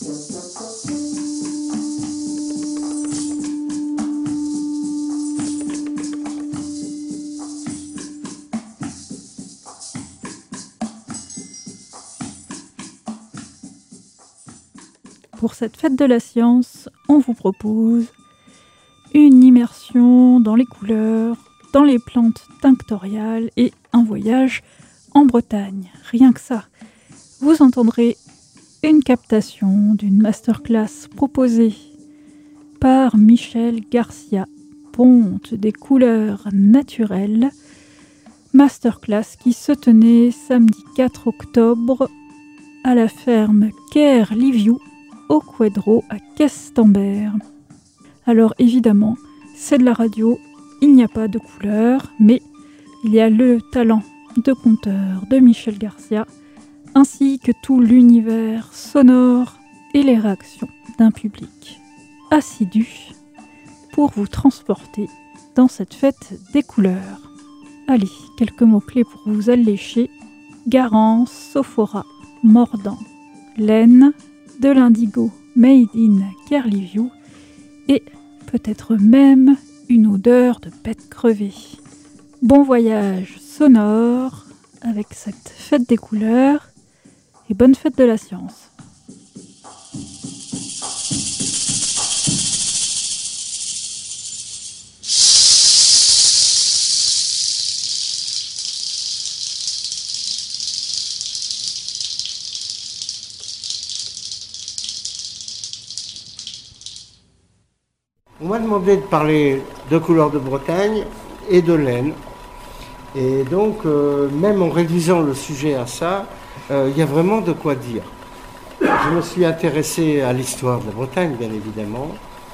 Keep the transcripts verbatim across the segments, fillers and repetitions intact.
Pour cette fête de la science, on vous propose une immersion dans les couleurs, dans les plantes tinctoriales et un voyage en Bretagne. Rien que ça. Vous entendrez une captation d'une masterclass proposée par Michel Garcia, Ponte des couleurs naturelles. Masterclass qui se tenait samedi quatre octobre à la ferme Caer-Liviu au Quedro à Questembert. Alors évidemment, c'est de la radio, il n'y a pas de couleur, mais il y a le talent de conteur de Michel Garcia, ainsi que tout l'univers sonore et les réactions d'un public assidu pour vous transporter dans cette fête des couleurs. Allez, quelques mots-clés pour vous allécher. Garance, sophora, mordant, laine, de l'indigo made in Caer-Liviu et peut-être même une odeur de bête crevée. Bon voyage sonore avec cette fête des couleurs et bonne fête de la science. On m'a demandé de parler de couleurs de Bretagne et de laine. Et donc, euh, même en réduisant le sujet à ça, euh, il y a vraiment de quoi dire. Je me suis intéressé à l'histoire de la Bretagne, bien évidemment,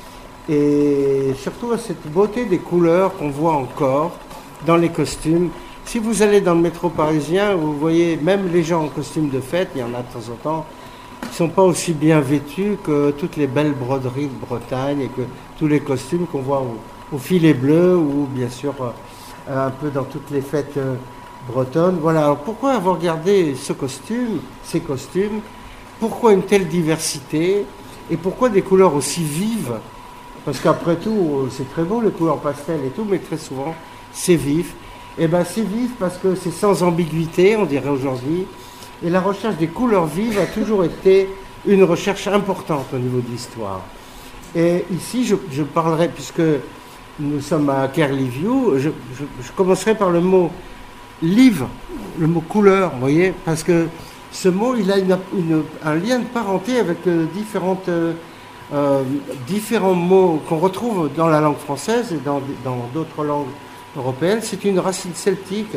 et surtout à cette beauté des couleurs qu'on voit encore dans les costumes. Si vous allez dans le métro parisien, vous voyez même les gens en costume de fête, il y en a de temps en temps, qui ne sont pas aussi bien vêtus que toutes les belles broderies de Bretagne et que tous les costumes qu'on voit au, au filet bleu ou bien sûr euh, un peu dans toutes les fêtes euh, bretonnes. Voilà, alors pourquoi avoir gardé ce costume, ces costumes? Pourquoi une telle diversité? Et pourquoi des couleurs aussi vives? Parce qu'après tout, c'est très beau les couleurs pastel et tout, mais très souvent, c'est vif. Et bien c'est vif parce que c'est sans ambiguïté, on dirait aujourd'hui. Et la recherche des couleurs vives a toujours été une recherche importante au niveau de l'histoire. Et ici, je, je parlerai, puisque nous sommes à Caer-Liviu, je, je, je commencerai par le mot livre, le mot couleur, vous voyez, parce que ce mot, il a une, une, un lien de parenté avec euh, différentes, euh, euh, différents mots qu'on retrouve dans la langue française et dans, dans d'autres langues européennes. C'est une racine celtique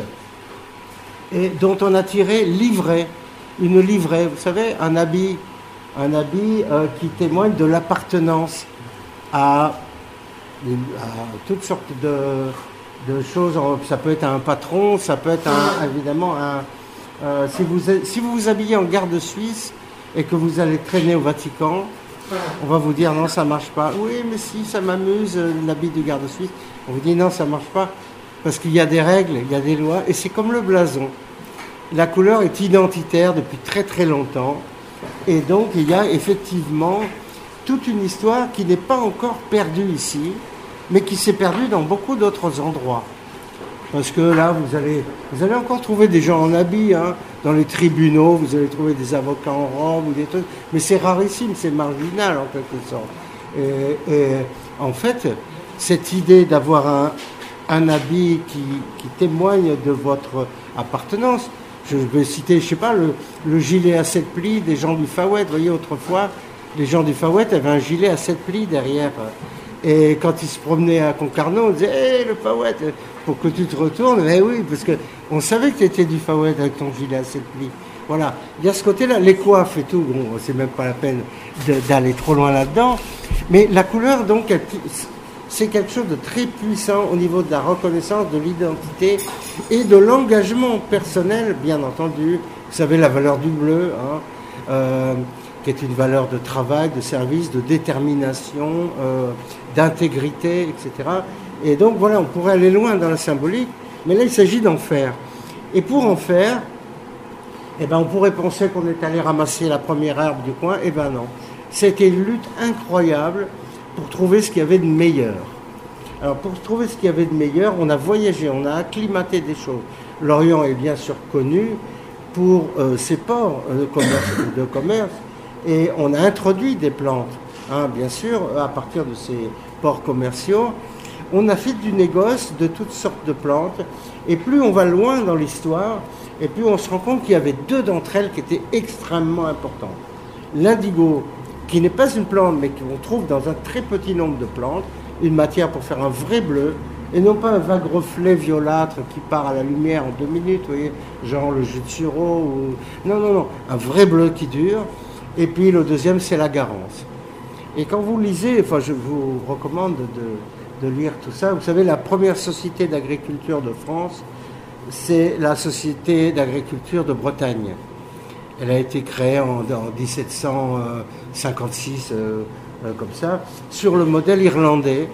et dont on a tiré livrée, une livrée, vous savez, un habit, un habit euh, qui témoigne de l'appartenance à, à toutes sortes de, de choses. Ça peut être un patron, ça peut être un, évidemment un... Euh, si, vous, si vous vous habillez en garde suisse et que vous allez traîner au Vatican, on va vous dire non, ça marche pas. Oui, mais si, ça m'amuse, l'habit du garde suisse. On vous dit non, ça marche pas. Parce qu'il y a des règles, il y a des lois, et c'est comme le blason. La couleur est identitaire depuis très très longtemps, et donc il y a effectivement toute une histoire qui n'est pas encore perdue ici, mais qui s'est perdue dans beaucoup d'autres endroits. Parce que là, vous allez, vous allez encore trouver des gens en habit, hein, dans les tribunaux, vous allez trouver des avocats en robe ou des trucs, mais c'est rarissime, c'est marginal en quelque sorte. Et, et en fait, cette idée d'avoir un, un habit qui, qui témoigne de votre appartenance, je vais citer, je sais pas, le, le gilet à sept plis des gens du Far West. Vous voyez, autrefois, les gens du Far West avaient un gilet à sept plis derrière. Et quand ils se promenaient à Concarneau, on disait hey, « Hé, le Far West, pour que tu te retournes ». Eh oui, parce qu'on savait que tu étais du Far West avec ton gilet à sept plis. Voilà, il y a ce côté-là, les coiffes et tout, bon, c'est même pas la peine de, d'aller trop loin là-dedans. Mais la couleur, donc, elle, c'est quelque chose de très puissant au niveau de la reconnaissance, de l'identité et de l'engagement personnel, bien entendu. Vous savez, la valeur du bleu, hein, euh, qui est une valeur de travail, de service, de détermination, euh, d'intégrité, et cetera. Et donc, voilà, on pourrait aller loin dans la symbolique, mais là, il s'agit d'en faire. Et pour en faire, eh ben, on pourrait penser qu'on est allé ramasser la première herbe du coin. Eh ben non. C'était une lutte incroyable pour trouver ce qu'il y avait de meilleur. Alors pour trouver ce qu'il y avait de meilleur, on a voyagé, on a acclimaté des choses. L'Orient est bien sûr connu pour euh, ses ports de commerce, de commerce, et on a introduit des plantes, hein, bien sûr, à partir de ces ports commerciaux. On a fait du négoce de toutes sortes de plantes, et plus on va loin dans l'histoire, et plus on se rend compte qu'il y avait deux d'entre elles qui étaient extrêmement importantes. L'indigo, qui n'est pas une plante, mais qu'on trouve dans un très petit nombre de plantes, une matière pour faire un vrai bleu, et non pas un vague reflet violâtre qui part à la lumière en deux minutes, vous voyez, genre le jus de sureau, ou... non, non, non, un vrai bleu qui dure. Et puis le deuxième, c'est la garance. Et quand vous lisez, enfin je vous recommande de, de lire tout ça, vous savez, la première société d'agriculture de France, c'est la société d'agriculture de Bretagne. Elle a été créée en, en dix-sept cent cinquante-six, euh, euh, comme ça, sur le modèle irlandais,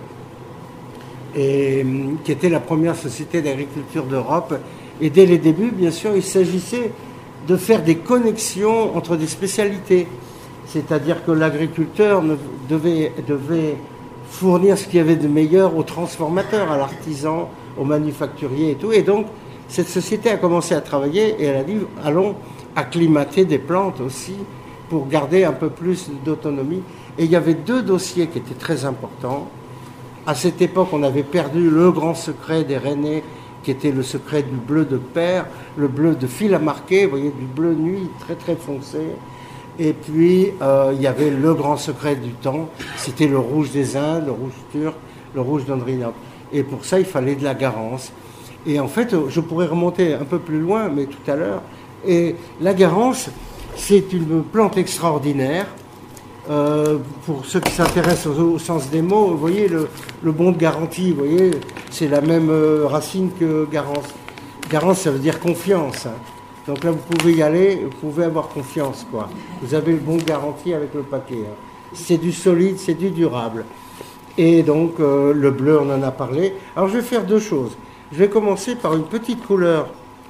et qui était la première société d'agriculture d'Europe. Et dès les débuts, bien sûr, il s'agissait de faire des connexions entre des spécialités. C'est-à-dire que l'agriculteur devait, devait fournir ce qu'il y avait de meilleur aux transformateurs, à l'artisan, aux manufacturiers et tout. Et donc, cette société a commencé à travailler et elle a dit, allons acclimater des plantes aussi pour garder un peu plus d'autonomie. Et il y avait deux dossiers qui étaient très importants. À cette époque, on avait perdu le grand secret des Rennais, qui était le secret du bleu de pair, le bleu de fil à marquer, vous voyez, du bleu nuit très très foncé. Et puis, euh, il y avait le grand secret du temps, c'était le rouge des Indes, le rouge turc, le rouge d'Andrinople. Et pour ça, il fallait de la garance. Et en fait, je pourrais remonter un peu plus loin, mais tout à l'heure. Et la garance, c'est une plante extraordinaire. Euh, pour ceux qui s'intéressent au, au sens des mots, vous voyez, le, le bon de garantie, vous voyez, c'est la même euh, racine que garance. Garance, ça veut dire confiance. Hein. Donc là, vous pouvez y aller, vous pouvez avoir confiance, quoi. Vous avez le bon de garantie avec le paquet. Hein. C'est du solide, c'est du durable. Et donc, euh, le bleu, on en a parlé. Alors, je vais faire deux choses. Je vais commencer par une petite couleur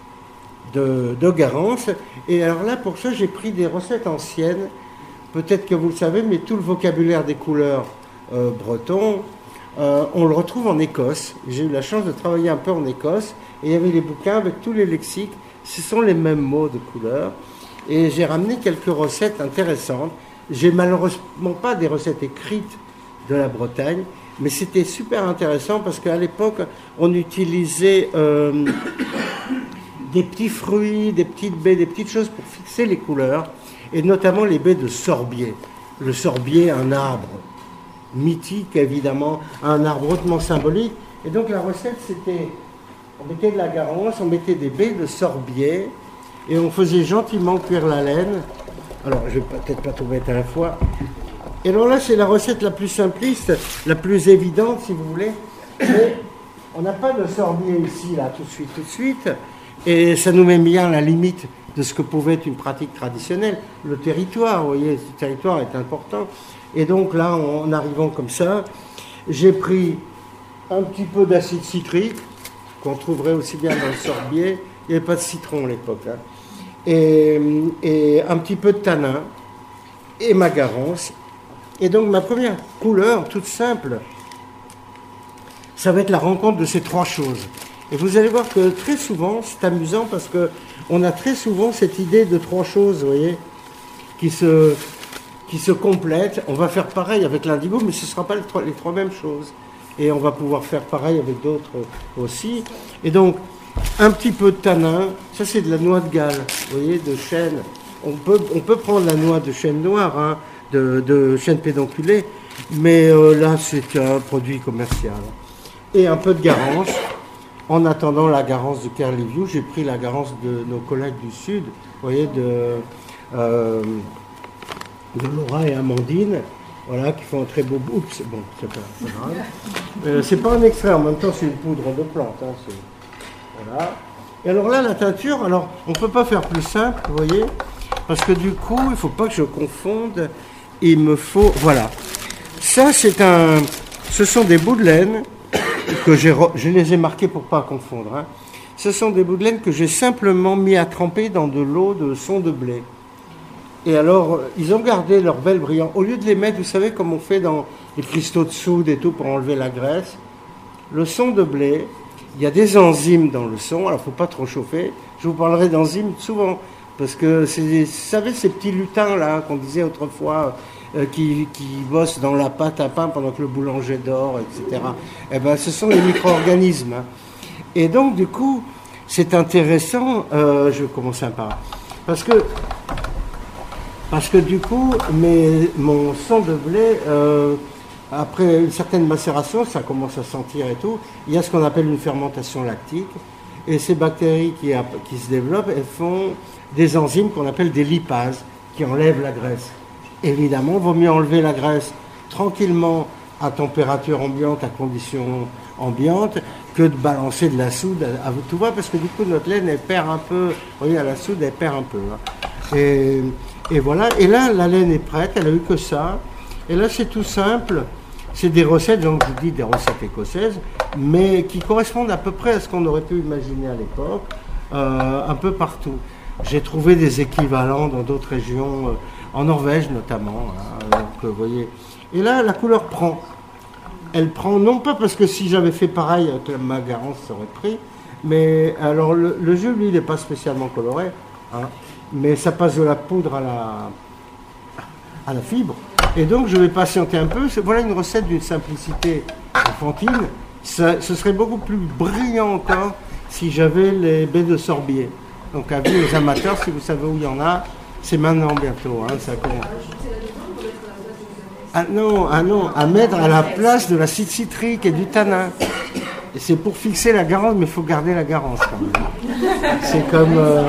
de, de garance. Et alors là, pour ça, j'ai pris des recettes anciennes. Peut-être que vous le savez, mais tout le vocabulaire des couleurs euh, bretons, euh, on le retrouve en Écosse. J'ai eu la chance de travailler un peu en Écosse, et il y avait les bouquins avec tous les lexiques. Ce sont les mêmes mots de couleurs. Et j'ai ramené quelques recettes intéressantes. J'ai malheureusement pas des recettes écrites de la Bretagne, mais c'était super intéressant parce qu'à l'époque, on utilisait euh, des petits fruits, des petites baies, des petites choses pour fixer les couleurs. Et notamment les baies de sorbier. Le sorbier, un arbre mythique, évidemment, un arbre hautement symbolique. Et donc la recette, c'était, on mettait de la garance, on mettait des baies de sorbier, et on faisait gentiment cuire la laine. Alors, je vais peut-être pas tout mettre à la fois. Et alors là, c'est la recette la plus simpliste, la plus évidente, si vous voulez. Mais on n'a pas de sorbier ici, là, tout de suite, tout de suite. Et ça nous met bien à la limite de ce que pouvait être une pratique traditionnelle. Le territoire, vous voyez, ce territoire est important. Et donc là, en arrivant comme ça, j'ai pris un petit peu d'acide citrique, qu'on trouverait aussi bien dans le sorbier. Il n'y avait pas de citron à l'époque. Hein. Et, et un petit peu de tanin, et ma garance. Et donc ma première couleur, toute simple, ça va être la rencontre de ces trois choses. Et vous allez voir que très souvent, c'est amusant parce qu'on a très souvent cette idée de trois choses, vous voyez, qui se, qui se complètent. On va faire pareil avec l'indigo, mais ce ne sera pas les trois, les trois mêmes choses. Et on va pouvoir faire pareil avec d'autres aussi. Et donc, un petit peu de tanin, ça c'est de la noix de Galles, vous voyez, de chêne. On peut, on peut prendre la noix de chêne noir, hein, de, de chêne pédonculé, mais euh, là c'est un produit commercial. Et un peu de garance. En attendant la garance de Kerliview, j'ai pris la garance de nos collègues du Sud, vous voyez, de, euh, de Laura et Amandine, voilà, qui font un très beau... Oups, bon, c'est pas, pas grave. Euh, c'est pas un extrait, en même temps, c'est une poudre de plante. Hein, c'est, voilà. Et alors là, la teinture, alors, on ne peut pas faire plus simple, vous voyez, parce que du coup, il ne faut pas que je confonde, il me faut... Voilà. Ça, c'est un... Ce sont des bouts de laine que j'ai, je les ai marqués pour ne pas confondre. Hein. Ce sont des bouts de laine que j'ai simplement mis à tremper dans de l'eau de son de blé. Et alors, ils ont gardé leur belle brillante. Au lieu de les mettre, vous savez, comme on fait dans les cristaux de soude et tout pour enlever la graisse, le son de blé, il y a des enzymes dans le son. Alors, il ne faut pas trop chauffer. Je vous parlerai d'enzymes souvent. Parce que, c'est, vous savez, ces petits lutins là qu'on disait autrefois, euh, qui, qui bossent dans la pâte à pain pendant que le boulanger dort, et cetera. Eh ben, ce sont les micro-organismes. Hein. Et donc, du coup, c'est intéressant. Euh, je vais commencer par... Parce que, parce que du coup, mes, mon son de blé, euh, après une certaine macération, ça commence à sentir et tout, il y a ce qu'on appelle une fermentation lactique. Et ces bactéries qui, qui se développent, elles font des enzymes qu'on appelle des lipases, qui enlèvent la graisse. Évidemment, il vaut mieux enlever la graisse tranquillement à température ambiante, à conditions ambiantes, que de balancer de la soude à, à tout va, parce que du coup, notre laine, elle perd un peu, vous voyez, à la soude, elle perd un peu. Hein. Et, et voilà, et là, la laine est prête, elle a eu que ça. Et là, c'est tout simple. C'est des recettes, donc je dis des recettes écossaises, mais qui correspondent à peu près à ce qu'on aurait pu imaginer à l'époque, euh, un peu partout. J'ai trouvé des équivalents dans d'autres régions, euh, en Norvège notamment. Hein, donc, vous voyez. Et là, la couleur prend. Elle prend, non pas parce que si j'avais fait pareil avec la ma garance, ça aurait pris, mais alors le, le jus, lui, il n'est pas spécialement coloré, hein, mais ça passe de la poudre à la, à la fibre. Et donc, je vais patienter un peu. Voilà une recette d'une simplicité enfantine. Ça, ce serait beaucoup plus brillant encore si j'avais les baies de sorbier. Donc, avis aux amateurs, si vous savez où il y en a, c'est maintenant bientôt. Hein, ça commence. Ah non, ah non, à mettre à la place de l'acide citrique et du tanin. Et c'est pour fixer la garance, mais il faut garder la garance quand même. C'est comme... Euh,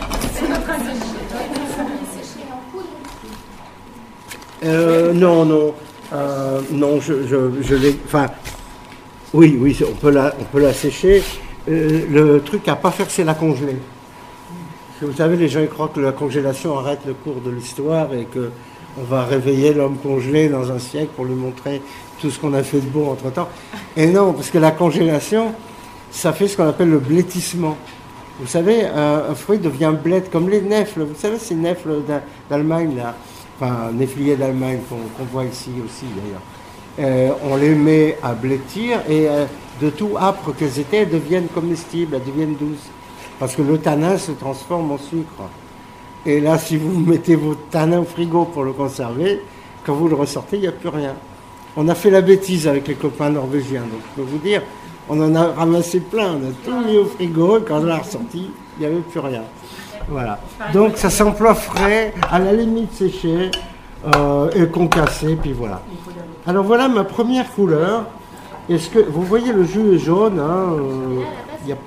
Euh, non, non, euh, non, je, je, je l'ai, enfin, oui, oui, on peut la, on peut la sécher. Euh, le truc à pas faire, c'est la congeler. Parce que vous savez, les gens ils croient que la congélation arrête le cours de l'histoire et que on va réveiller l'homme congelé dans un siècle pour lui montrer tout ce qu'on a fait de beau entre-temps. Et non, parce que la congélation, ça fait ce qu'on appelle le blétissement. Vous savez, un, un fruit devient blette, comme les nèfles. Vous savez, ces nèfles d'Allemagne, là. Enfin, néfliers d'Allemagne qu'on qu'on voit ici aussi d'ailleurs. Euh, on les met à blêtir et euh, de tout âpre qu'elles étaient, elles deviennent comestibles, elles deviennent douces. Parce que le tanin se transforme en sucre. Et là, si vous mettez votre tanin au frigo pour le conserver, quand vous le ressortez, il n'y a plus rien. On a fait la bêtise avec les copains norvégiens. Donc, je peux vous dire, on en a ramassé plein, on a tout mis au frigo et quand on l'a ressorti, il n'y avait plus rien. Voilà. Donc ça s'emploie frais, à la limite séché, euh, et concassé, puis voilà. Alors voilà ma première couleur. Est-ce que vous voyez le jus est jaune, hein, euh, y a...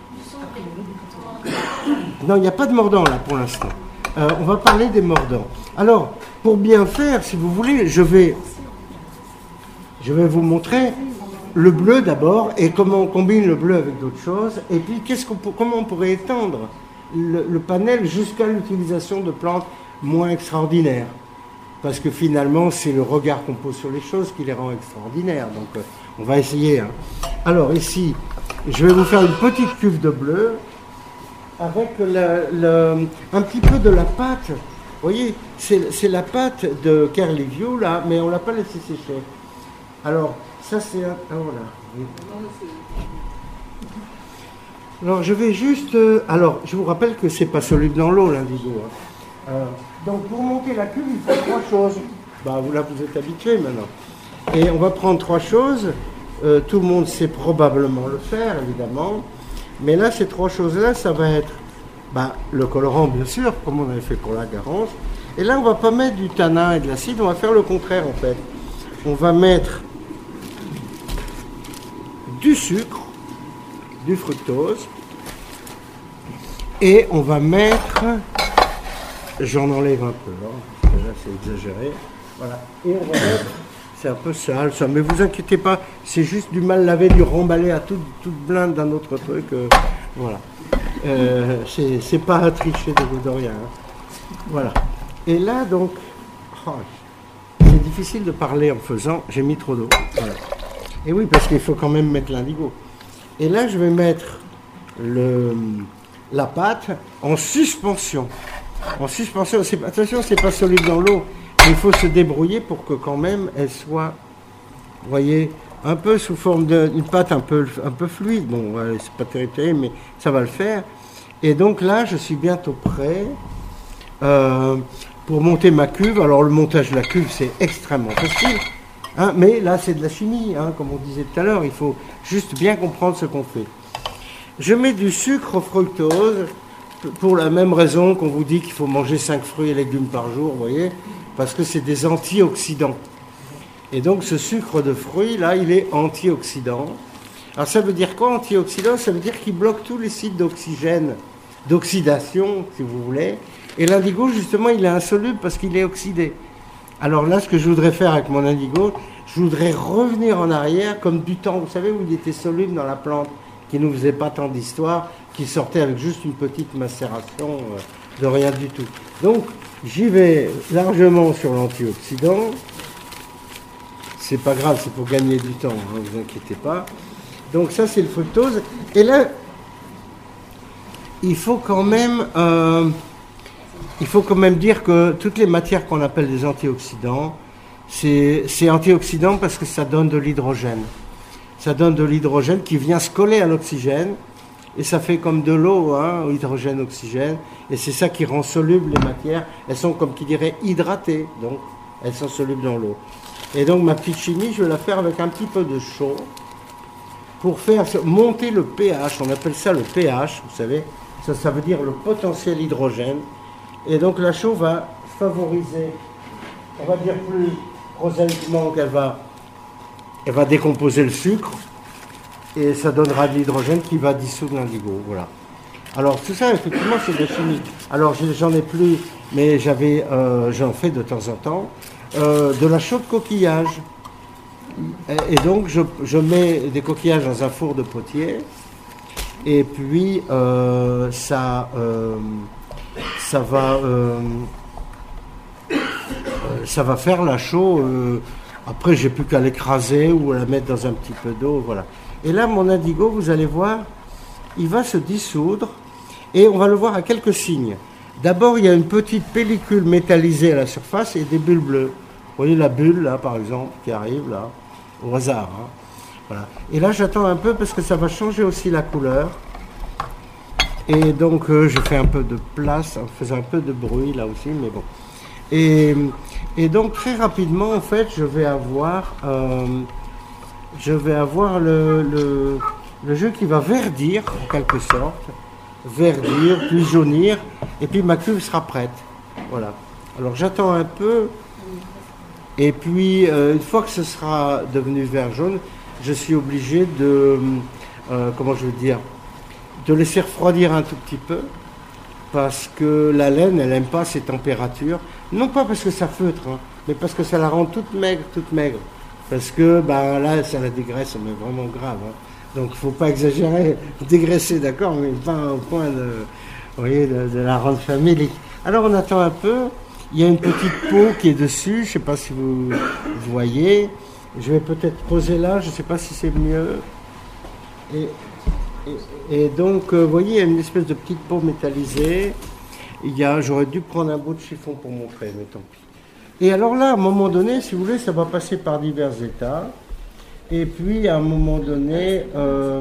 Non, il n'y a pas de mordant là pour l'instant. Euh, on va parler des mordants. Alors, pour bien faire, si vous voulez, je vais, je vais vous montrer le bleu d'abord et comment on combine le bleu avec d'autres choses. Et puis qu'est-ce qu'on, comment on pourrait étendre Le, le panel jusqu'à l'utilisation de plantes moins extraordinaires. Parce que finalement, c'est le regard qu'on pose sur les choses qui les rend extraordinaires. Donc, euh, on va essayer. Hein. Alors, ici, je vais vous faire une petite cuve de bleu avec le, le, un petit peu de la pâte. Vous voyez, c'est, c'est la pâte de Curly View, là, mais on ne l'a pas laissé sécher. Alors, ça, c'est... Un, oh là. Alors, je vais juste... Euh, alors, je vous rappelle que c'est pas soluble dans l'eau, l'indigo. Hein. Euh, donc, pour monter la cuve, il faut trois choses. Bah, vous, là, vous êtes habitués maintenant. Et on va prendre trois choses. Euh, tout le monde sait probablement le faire, évidemment. Mais là, ces trois choses-là, ça va être bah, le colorant, bien sûr, comme on avait fait pour la garance. Et là, on ne va pas mettre du tanin et de l'acide, on va faire le contraire, en fait. On va mettre du sucre, du fructose, et on va mettre, j'en enlève un peu, hein, parce que là c'est exagéré, voilà, et on va mettre, c'est un peu sale ça, mais vous inquiétez pas, c'est juste du mal lavé, du remballer à toute, toute blinde d'un autre truc, euh, voilà, euh, c'est, c'est pas à tricher de vous de rien, hein. Voilà, et là donc, oh, c'est difficile de parler en faisant, j'ai mis trop d'eau, voilà, et oui parce qu'il faut quand même mettre l'indigo. Et là, je vais mettre le, la pâte en suspension. en suspension. C'est, attention, c'est pas soluble dans l'eau, mais il faut se débrouiller pour que quand même elle soit, vous voyez, un peu sous forme d'une pâte un peu, un peu fluide. Bon, ouais, c'est pas terrible, mais ça va le faire. Et donc là, je suis bientôt prêt euh, pour monter ma cuve. Alors le montage de la cuve, c'est extrêmement facile. Hein, mais là, c'est de la chimie, hein, comme on disait tout à l'heure. Il faut juste bien comprendre ce qu'on fait. Je mets du sucre fructose pour la même raison qu'on vous dit qu'il faut manger cinq fruits et légumes par jour, vous voyez, parce que c'est des antioxydants. Et donc ce sucre de fruits, là, il est antioxydant. Alors ça veut dire quoi, antioxydant? Ça veut dire qu'il bloque tous les sites d'oxygène, d'oxydation, si vous voulez. Et l'indigo, justement, il est insoluble parce qu'il est oxydé. Alors là, ce que je voudrais faire avec mon indigo, je voudrais revenir en arrière comme du temps, vous savez, où il était soluble dans la plante, qui ne nous faisait pas tant d'histoire, qui sortait avec juste une petite macération euh, de rien du tout. Donc, j'y vais largement sur l'antioxydant. C'est pas grave, c'est pour gagner du temps, ne hein, vous inquiétez pas. Donc ça, c'est le fructose. Et là, il faut quand même... Euh, Il faut quand même dire que toutes les matières qu'on appelle des antioxydants, c'est, c'est antioxydant parce que ça donne de l'hydrogène. Ça donne de l'hydrogène qui vient se coller à l'oxygène et ça fait comme de l'eau, hein, hydrogène-oxygène. Et c'est ça qui rend solubles les matières. Elles sont, comme qui dirait, hydratées, donc elles sont solubles dans l'eau. Et donc ma petite chimie, je vais la faire avec un petit peu de chaud pour faire monter le pH. On appelle ça le pH, vous savez. Ça, ça veut dire le potentiel hydrogène. Et donc la chaux va favoriser, on va dire plus prosaïquement qu'elle va, elle va décomposer le sucre et ça donnera de l'hydrogène qui va dissoudre l'indigo. Voilà. Alors tout ça, effectivement, c'est de la chimie. Alors j'en ai plus, mais j'avais, euh, j'en fais de temps en temps, euh, de la chaux de coquillage. Et, et donc je, je mets des coquillages dans un four de potier et puis euh, ça... Euh, ça va, euh, euh, ça va faire la chaux. Euh, après, j'ai plus qu'à l'écraser ou à la mettre dans un petit peu d'eau, voilà. Et là, mon indigo, vous allez voir, il va se dissoudre et on va le voir à quelques signes. D'abord, il y a une petite pellicule métallisée à la surface et des bulles bleues. Vous voyez la bulle, là, par exemple, qui arrive, là, au hasard. Hein. Voilà. Et là, j'attends un peu parce que ça va changer aussi la couleur. Et donc, euh, je fais un peu de place, en faisant un peu de bruit là aussi, mais bon. Et, et donc, très rapidement, en fait, je vais avoir, euh, je vais avoir le, le, le jeu qui va verdir, en quelque sorte. Verdir, puis jaunir, et puis ma cuve sera prête. Voilà. Alors, j'attends un peu, et puis, euh, une fois que ce sera devenu vert jaune, je suis obligé de, euh, comment je veux dire, de laisser refroidir un tout petit peu parce que la laine, elle n'aime pas ces températures. Non pas parce que ça feutre, hein, mais parce que ça la rend toute maigre, toute maigre. Parce que ben, là, ça la dégraisse, mais vraiment grave. Hein. Donc, il ne faut pas exagérer, dégraisser, d'accord, mais pas au point de, vous voyez, de, de la rendre famélique. Alors, on attend un peu. Il y a une petite peau qui est dessus. Je ne sais pas si vous voyez. Je vais peut-être poser là. Je ne sais pas si c'est mieux. Et... Et, et donc, euh, vous voyez, il y a une espèce de petite peau métallisée. Il y a, j'aurais dû prendre un bout de chiffon pour montrer, mais tant pis. Et alors là, à un moment donné, si vous voulez, ça va passer par divers états. Et puis, à un moment donné, euh,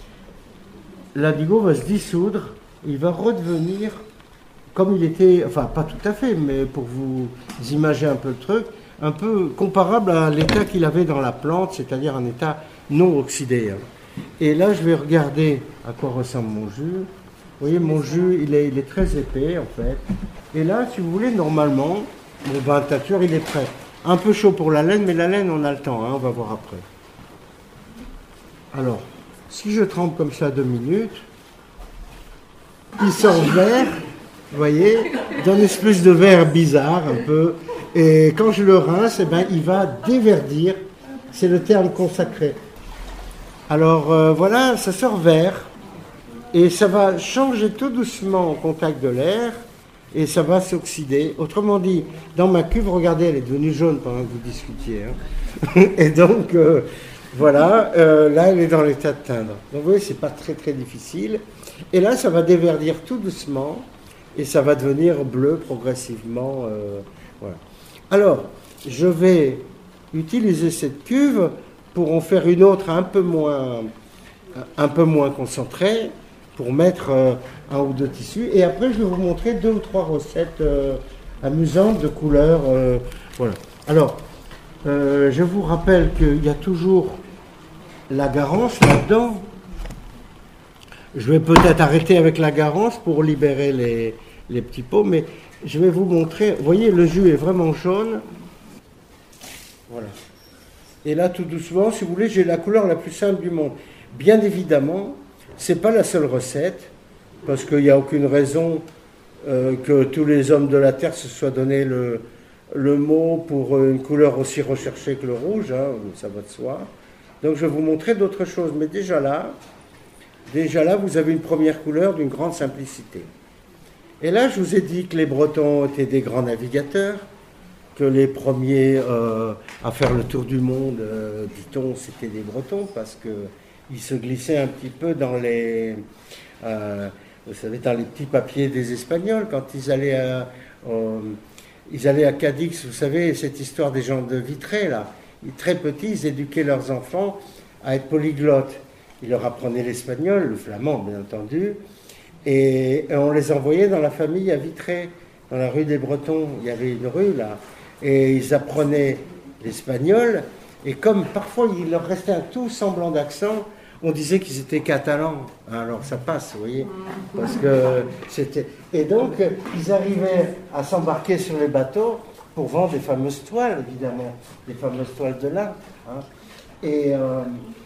l'indigo va se dissoudre. Il va redevenir comme il était, enfin, pas tout à fait, mais pour vous imaginer un peu le truc, un peu comparable à l'état qu'il avait dans la plante, c'est-à-dire un état non oxydé. Hein. Et là, je vais regarder à quoi ressemble mon jus. Vous voyez, mon jus, il est, il est très épais, en fait. Et là, si vous voulez, normalement, mon bain de teinture, il est prêt. Un peu chaud pour la laine, mais la laine, on a le temps, hein, on va voir après. Alors, si je trempe comme ça deux minutes, il sort vert, vous voyez, d'un espèce de vert bizarre, un peu. Et quand je le rince, eh ben, il va déverdir. C'est le terme consacré. Alors euh, voilà, ça sort vert et ça va changer tout doucement au contact de l'air et ça va s'oxyder. Autrement dit, dans ma cuve, regardez, elle est devenue jaune pendant que vous discutiez. Hein. Et donc, euh, voilà, euh, là, elle est dans l'état de teindre. Donc vous voyez, c'est pas très très difficile. Et là, ça va déverdir tout doucement et ça va devenir bleu progressivement. Euh, voilà. Alors, je vais utiliser cette cuve pour en faire une autre un peu moins, un peu moins concentrée, pour mettre euh, un ou deux tissus. Et après, je vais vous montrer deux ou trois recettes euh, amusantes de couleurs. Euh, voilà. Alors, euh, je vous rappelle qu'il y a toujours la garance là-dedans. Je vais peut-être arrêter avec la garance pour libérer les, les petits pots, mais je vais vous montrer. Vous voyez, le jus est vraiment jaune. Voilà. Et là, tout doucement, si vous voulez, j'ai la couleur la plus simple du monde. Bien évidemment, ce n'est pas la seule recette, parce qu'il n'y a aucune raison euh, que tous les hommes de la Terre se soient donné le, le mot pour une couleur aussi recherchée que le rouge, hein, ça va de soi. Donc je vais vous montrer d'autres choses, mais déjà là, déjà là, vous avez une première couleur d'une grande simplicité. Et là, je vous ai dit que les Bretons étaient des grands navigateurs, que les premiers euh, à faire le tour du monde, euh, dit-on, c'était des Bretons, parce qu'ils se glissaient un petit peu dans les, euh, vous savez, dans les petits papiers des Espagnols, quand ils allaient à, euh, ils allaient à Cadix, vous savez, cette histoire des gens de Vitré, là, très petits, ils éduquaient leurs enfants à être polyglottes. Ils leur apprenaient l'espagnol, le flamand, bien entendu, et, et on les envoyait dans la famille à Vitré, dans la rue des Bretons. Il y avait une rue, là, et ils apprenaient l'espagnol, et comme parfois il leur restait un tout semblant d'accent, on disait qu'ils étaient catalans. Alors ça passe, vous voyez, parce que c'était... Et donc, ils arrivaient à s'embarquer sur les bateaux pour vendre des fameuses toiles, évidemment, des fameuses toiles de lin. Hein. Et, euh,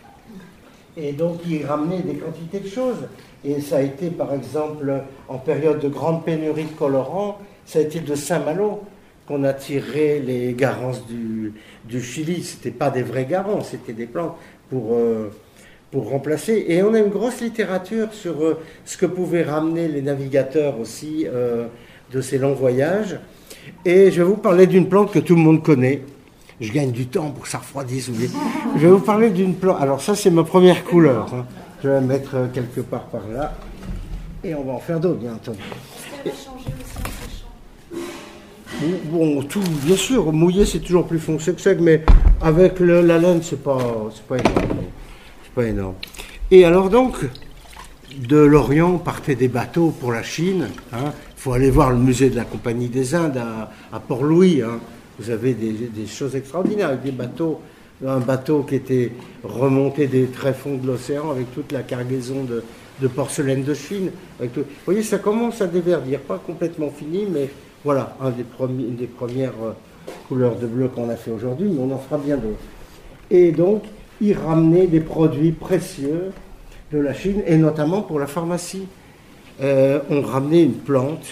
et donc, ils ramenaient des quantités de choses. Et ça a été, par exemple, en période de grande pénurie de colorants, ça a été de Saint-Malo qu'on a tiré les garances du, du Chili. Ce n'étaient pas des vrais garances, c'était des plantes pour, euh, pour remplacer. Et on a une grosse littérature sur euh, ce que pouvaient ramener les navigateurs aussi euh, de ces longs voyages. Et je vais vous parler d'une plante que tout le monde connaît. Je gagne du temps pour que ça refroidisse. Je vais vous parler d'une plante. Alors ça, c'est ma première couleur. Hein. Je vais la mettre quelque part par là. Et on va en faire d'autres, bien entendu. Est-ce qu'elle va changer aussi en séchant ? Bon, tout, bien sûr, mouillé, c'est toujours plus foncé que sec, mais avec le, la laine, c'est pas, c'est pas énorme. C'est pas énorme. Et alors donc, de l'Orient partaient des bateaux pour la Chine. Hein. Il faut aller voir le musée de la Compagnie des Indes à, à Port-Louis. Hein. Vous avez des, des choses extraordinaires avec des bateaux, un bateau qui était remonté des tréfonds de l'océan avec toute la cargaison de, de porcelaine de Chine. Avec tout. Vous voyez, ça commence à déverdir, pas complètement fini, mais voilà, un des premiers, une des premières couleurs de bleu qu'on a fait aujourd'hui, mais on en fera bien d'autres. Et donc, ils ramenaient des produits précieux de la Chine, et notamment pour la pharmacie. Euh, on ramenait une plante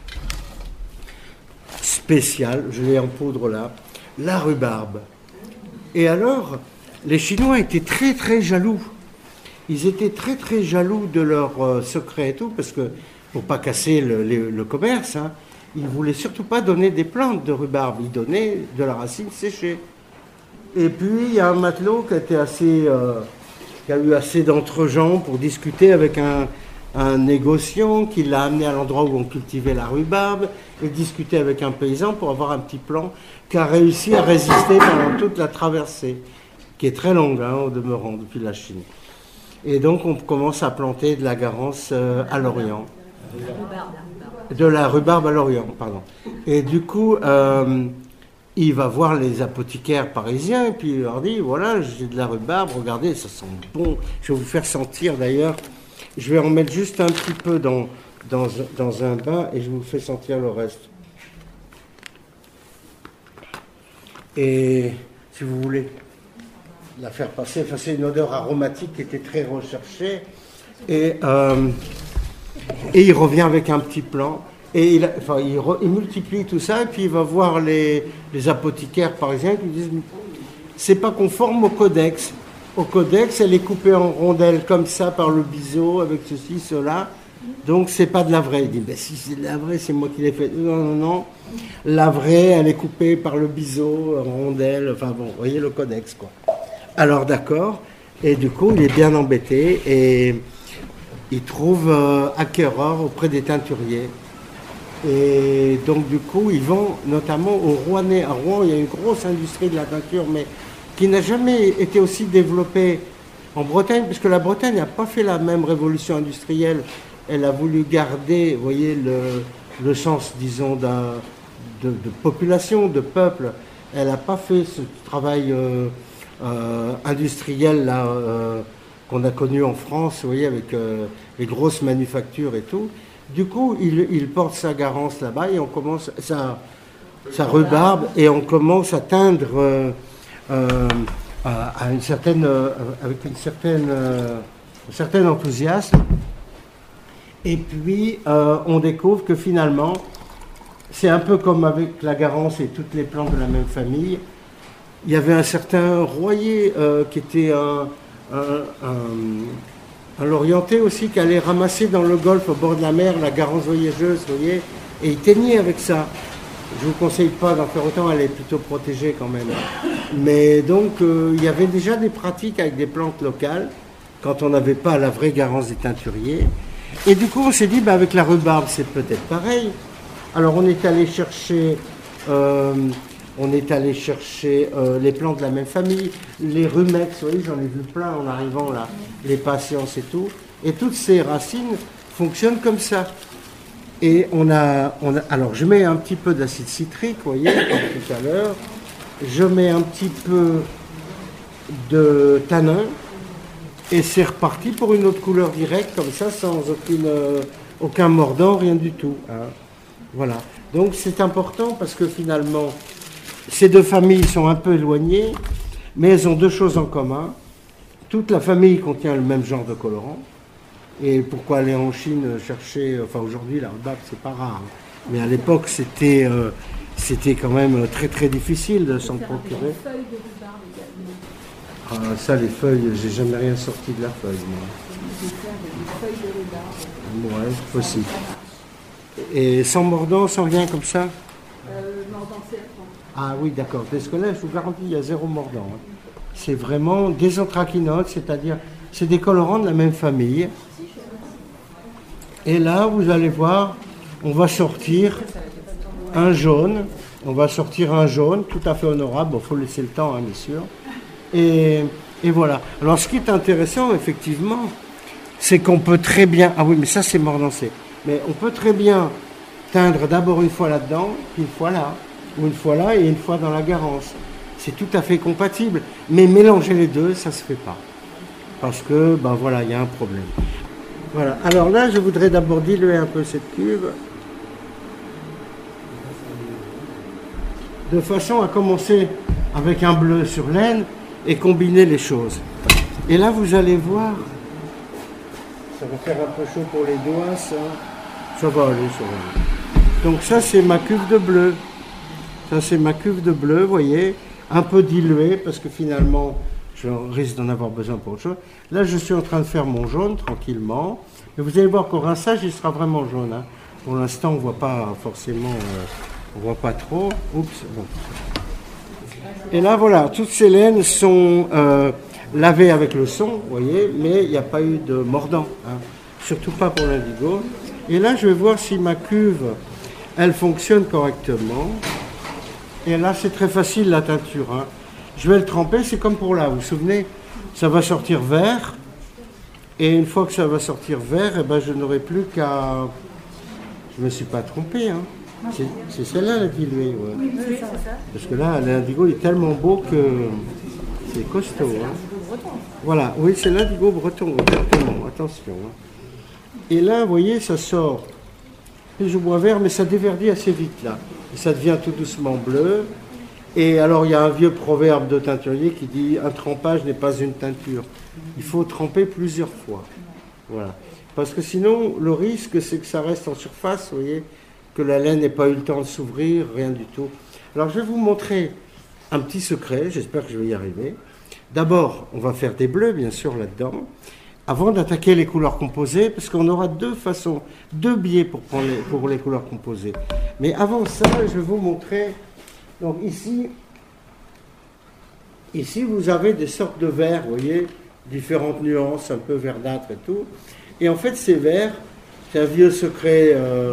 spéciale, je l'ai en poudre là, la rhubarbe. Et alors, les Chinois étaient très très jaloux. Ils étaient très très jaloux de leurs euh, secrets et tout, parce que, pour pas casser le, le, le commerce, hein, ils ne voulaient surtout pas donner des plantes de rhubarbe, ils donnaient de la racine séchée. Et puis, il y a un matelot qui a, été assez, euh, qui a eu assez d'entre-gens pour discuter avec un, un négociant qui l'a amené à l'endroit où on cultivait la rhubarbe et discuter avec un paysan pour avoir un petit plan qui a réussi à résister pendant toute la traversée, qui est très longue, hein, au demeurant, depuis la Chine. Et donc, on commence à planter de la garance euh, à l'Orient. De la rhubarbe à l'Orient, pardon. Et du coup, euh, il va voir les apothicaires parisiens et puis il leur dit, voilà, j'ai de la rhubarbe, regardez, ça sent bon. Je vais vous faire sentir d'ailleurs. Je vais en mettre juste un petit peu dans, dans, dans un bain et je vous fais sentir le reste. Et si vous voulez la faire passer, enfin, c'est une odeur aromatique qui était très recherchée. Et, euh, et il revient avec un petit plan. Et il, enfin, il, re, il multiplie tout ça et puis il va voir les, les apothicaires parisiens qui lui disent c'est pas conforme au codex. Au codex, elle est coupée en rondelles comme ça par le biseau, avec ceci, cela. Donc, c'est pas de la vraie. Il dit, ben, si c'est de la vraie, c'est moi qui l'ai fait. Non, non, non. La vraie, elle est coupée par le biseau, en rondelles. Enfin bon, vous voyez le codex, quoi. Alors, d'accord. Et du coup, il est bien embêté et il trouve euh, acquéreur auprès des teinturiers. Et donc du coup, ils vont notamment au Rouennais. À Rouen, il y a une grosse industrie de la teinture, mais qui n'a jamais été aussi développée en Bretagne, puisque la Bretagne n'a pas fait la même révolution industrielle. Elle a voulu garder, vous voyez, le, le sens, disons, d'un, de, de population, de peuple. Elle n'a pas fait ce travail euh, euh, industriel là, euh, qu'on a connu en France, vous voyez, avec euh, les grosses manufactures et tout. Du coup, il, il porte sa garance là-bas et on commence sa, sa rhubarbe et on commence à teindre euh, euh, à une certaine, euh, avec une certaine, euh, un certain enthousiasme. Et puis, euh, on découvre que finalement, c'est un peu comme avec la garance et toutes les plantes de la même famille. Il y avait un certain Royer euh, qui était un, un, un, un Lorientais aussi, qui allait ramasser dans le golfe au bord de la mer la garance voyageuse, vous voyez, et il teignait avec ça. Je ne vous conseille pas d'en faire autant, elle est plutôt protégée quand même. Mais donc, euh, il y avait déjà des pratiques avec des plantes locales, quand on n'avait pas la vraie garance des teinturiers. Et du coup, on s'est dit, bah, avec la rhubarbe, c'est peut-être pareil. Alors, on est allé chercher, euh, on est allé chercher euh, les plantes de la même famille, les rumex, vous voyez, j'en ai vu plein en arrivant là, les patiences et tout. Et toutes ces racines fonctionnent comme ça. Et on a, on a, alors je mets un petit peu d'acide citrique, vous voyez, comme tout à l'heure. Je mets un petit peu de tanin. Et c'est reparti pour une autre couleur directe, comme ça, sans aucune, euh, aucun mordant, rien du tout. Hein. Voilà. Donc c'est important parce que finalement, ces deux familles sont un peu éloignées, mais elles ont deux choses en commun. Toute la famille contient le même genre de colorant. Et pourquoi aller en Chine chercher, enfin aujourd'hui la rhubarbe c'est pas rare, mais à l'époque c'était euh, c'était quand même très très difficile de s'en procurer. Ah, ça les feuilles, j'ai jamais rien sorti de la feuille moi. Ouais, possible. Et sans mordant, sans rien comme ça Euh, mordant, c'est à Ah oui, d'accord. Parce que là, je vous garantis, il y a zéro mordant. Hein. C'est vraiment des anthracinotes, c'est-à-dire, c'est des colorants de la même famille. Et là, vous allez voir, on va sortir un jaune. On va sortir un jaune, tout à fait honorable. Bon, il faut laisser le temps, hein, bien sûr. Et, et voilà. Alors, ce qui est intéressant, effectivement, c'est qu'on peut très bien... Ah oui, mais ça, c'est mordancé. Mais on peut très bien teindre d'abord une fois là-dedans, puis une fois là, ou une fois là et une fois dans la garance. C'est tout à fait compatible. Mais mélanger les deux, ça ne se fait pas. Parce que, ben voilà, il y a un problème. Voilà. Alors là, je voudrais d'abord diluer un peu cette cuve, de façon à commencer avec un bleu sur laine et combiner les choses. Et là, vous allez voir, ça va faire un peu chaud pour les doigts, ça. Ça va aller, ça va aller. Donc ça, c'est ma cuve de bleu. Ça, c'est ma cuve de bleu, vous voyez, un peu diluée, parce que finalement, je risque d'en avoir besoin pour autre chose. Là, je suis en train de faire mon jaune, tranquillement. Et vous allez voir qu'au rinçage, il sera vraiment jaune. Hein. Pour l'instant, on ne voit pas forcément, euh, on voit pas trop. Oups, bon. Et là, voilà, toutes ces laines sont euh, lavées avec le son, vous voyez, mais il n'y a pas eu de mordant. Hein. Surtout pas pour l'indigo. Et là, je vais voir si ma cuve, elle fonctionne correctement. Et là, c'est très facile, la teinture. Hein. Je vais le tremper, c'est comme pour là, vous vous souvenez, ça va sortir vert. Et une fois que ça va sortir vert, eh ben, je n'aurai plus qu'à... Je ne me suis pas trompé. Hein. C'est, c'est celle-là, la diluée. Ouais. Oui, c'est ça. Parce que là, l'indigo est tellement beau que c'est costaud. Hein. Voilà, oui, c'est l'indigo breton, exactement. Attention. Hein. Et là, vous voyez, ça sort plus ou moins vert, mais ça déverdit assez vite, là. Et ça devient tout doucement bleu. Et alors, il y a un vieux proverbe de teinturier qui dit « Un trempage n'est pas une teinture ». Il faut tremper plusieurs fois. Voilà. Parce que sinon, le risque, c'est que ça reste en surface, vous voyez, que la laine n'ait pas eu le temps de s'ouvrir, rien du tout. Alors, je vais vous montrer un petit secret, j'espère que je vais y arriver. D'abord, on va faire des bleus, bien sûr, là-dedans, avant d'attaquer les couleurs composées, parce qu'on aura deux façons, deux biais pour, prendre les, pour les couleurs composées. Mais avant ça, je vais vous montrer... Donc ici, ici, vous avez des sortes de verts, vous voyez, différentes nuances, un peu verdâtres et tout. Et en fait, ces verts, c'est un vieux secret euh,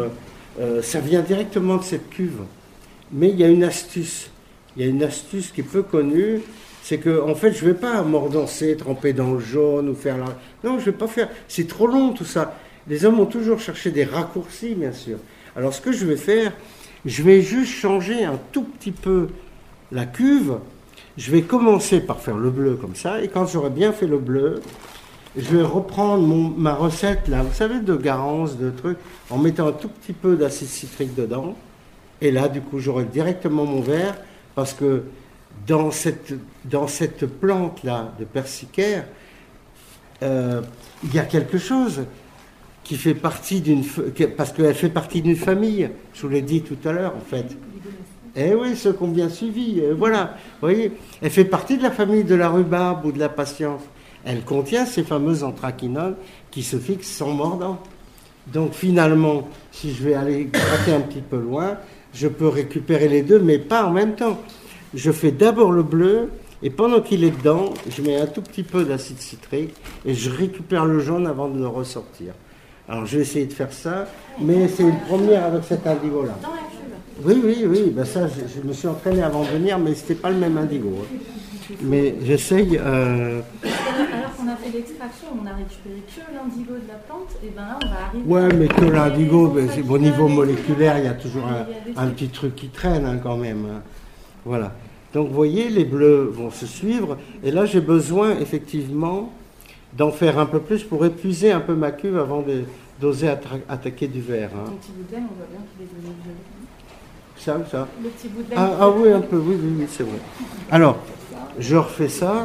euh, ça vient directement de cette cuve. Mais il y a une astuce. Il y a une astuce qui est peu connue. C'est que, en fait, je ne vais pas mordancer, tremper dans le jaune ou faire la... Non, je ne vais pas faire... C'est trop long tout ça. Les hommes ont toujours cherché des raccourcis, bien sûr. Alors, ce que je vais faire, je vais juste changer un tout petit peu la cuve. Je vais commencer par faire le bleu comme ça. Et quand j'aurai bien fait le bleu, je vais reprendre mon, ma recette, là, vous savez, de garance, de trucs, en mettant un tout petit peu d'acide citrique dedans. Et là, du coup, j'aurai directement mon verre, parce que dans cette, dans cette plante-là de persicaire, euh, il y a quelque chose qui fait partie d'une... Parce qu'elle fait partie d'une famille, je vous l'ai dit tout à l'heure, en fait. Eh oui, ceux qui ont bien suivi, euh, voilà. Vous voyez, elle fait partie de la famille de la rhubarbe ou de la patience. Elle contient ces fameuses anthraquinones qui se fixent sans mordant. Donc finalement, si je vais aller gratter un petit peu loin, je peux récupérer les deux, mais pas en même temps. Je fais d'abord le bleu, et pendant qu'il est dedans, je mets un tout petit peu d'acide citrique, et je récupère le jaune avant de le ressortir. Alors je vais essayer de faire ça, mais c'est une première avec cet indigo-là. Dans la cuve. Oui, oui, oui, ben ça, je, je me suis entraîné avant de venir, mais c'était pas le même indigo. Hein. Mais j'essaye... Euh... Alors qu'on a fait l'extraction, on a récupéré que l'indigo de la plante, et ben là on va arriver... Ouais, mais que l'indigo, ben, c'est, au niveau moléculaire, il y a toujours un, un petit truc qui traîne hein, quand même. Hein. Voilà. Donc vous voyez, les bleus vont se suivre, et là j'ai besoin effectivement d'en faire un peu plus pour épuiser un peu ma cuve avant de, d'oser attra- attaquer du vert. Hein. Ton petit bout de laine, on voit bien qu'il est devenu violet. Ça ou ça Le petit bout de laine. ah, ah oui, un peu, oui, oui, oui, c'est vrai. Alors, je refais ça.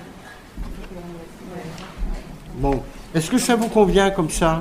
Bon, est-ce que ça vous convient comme ça?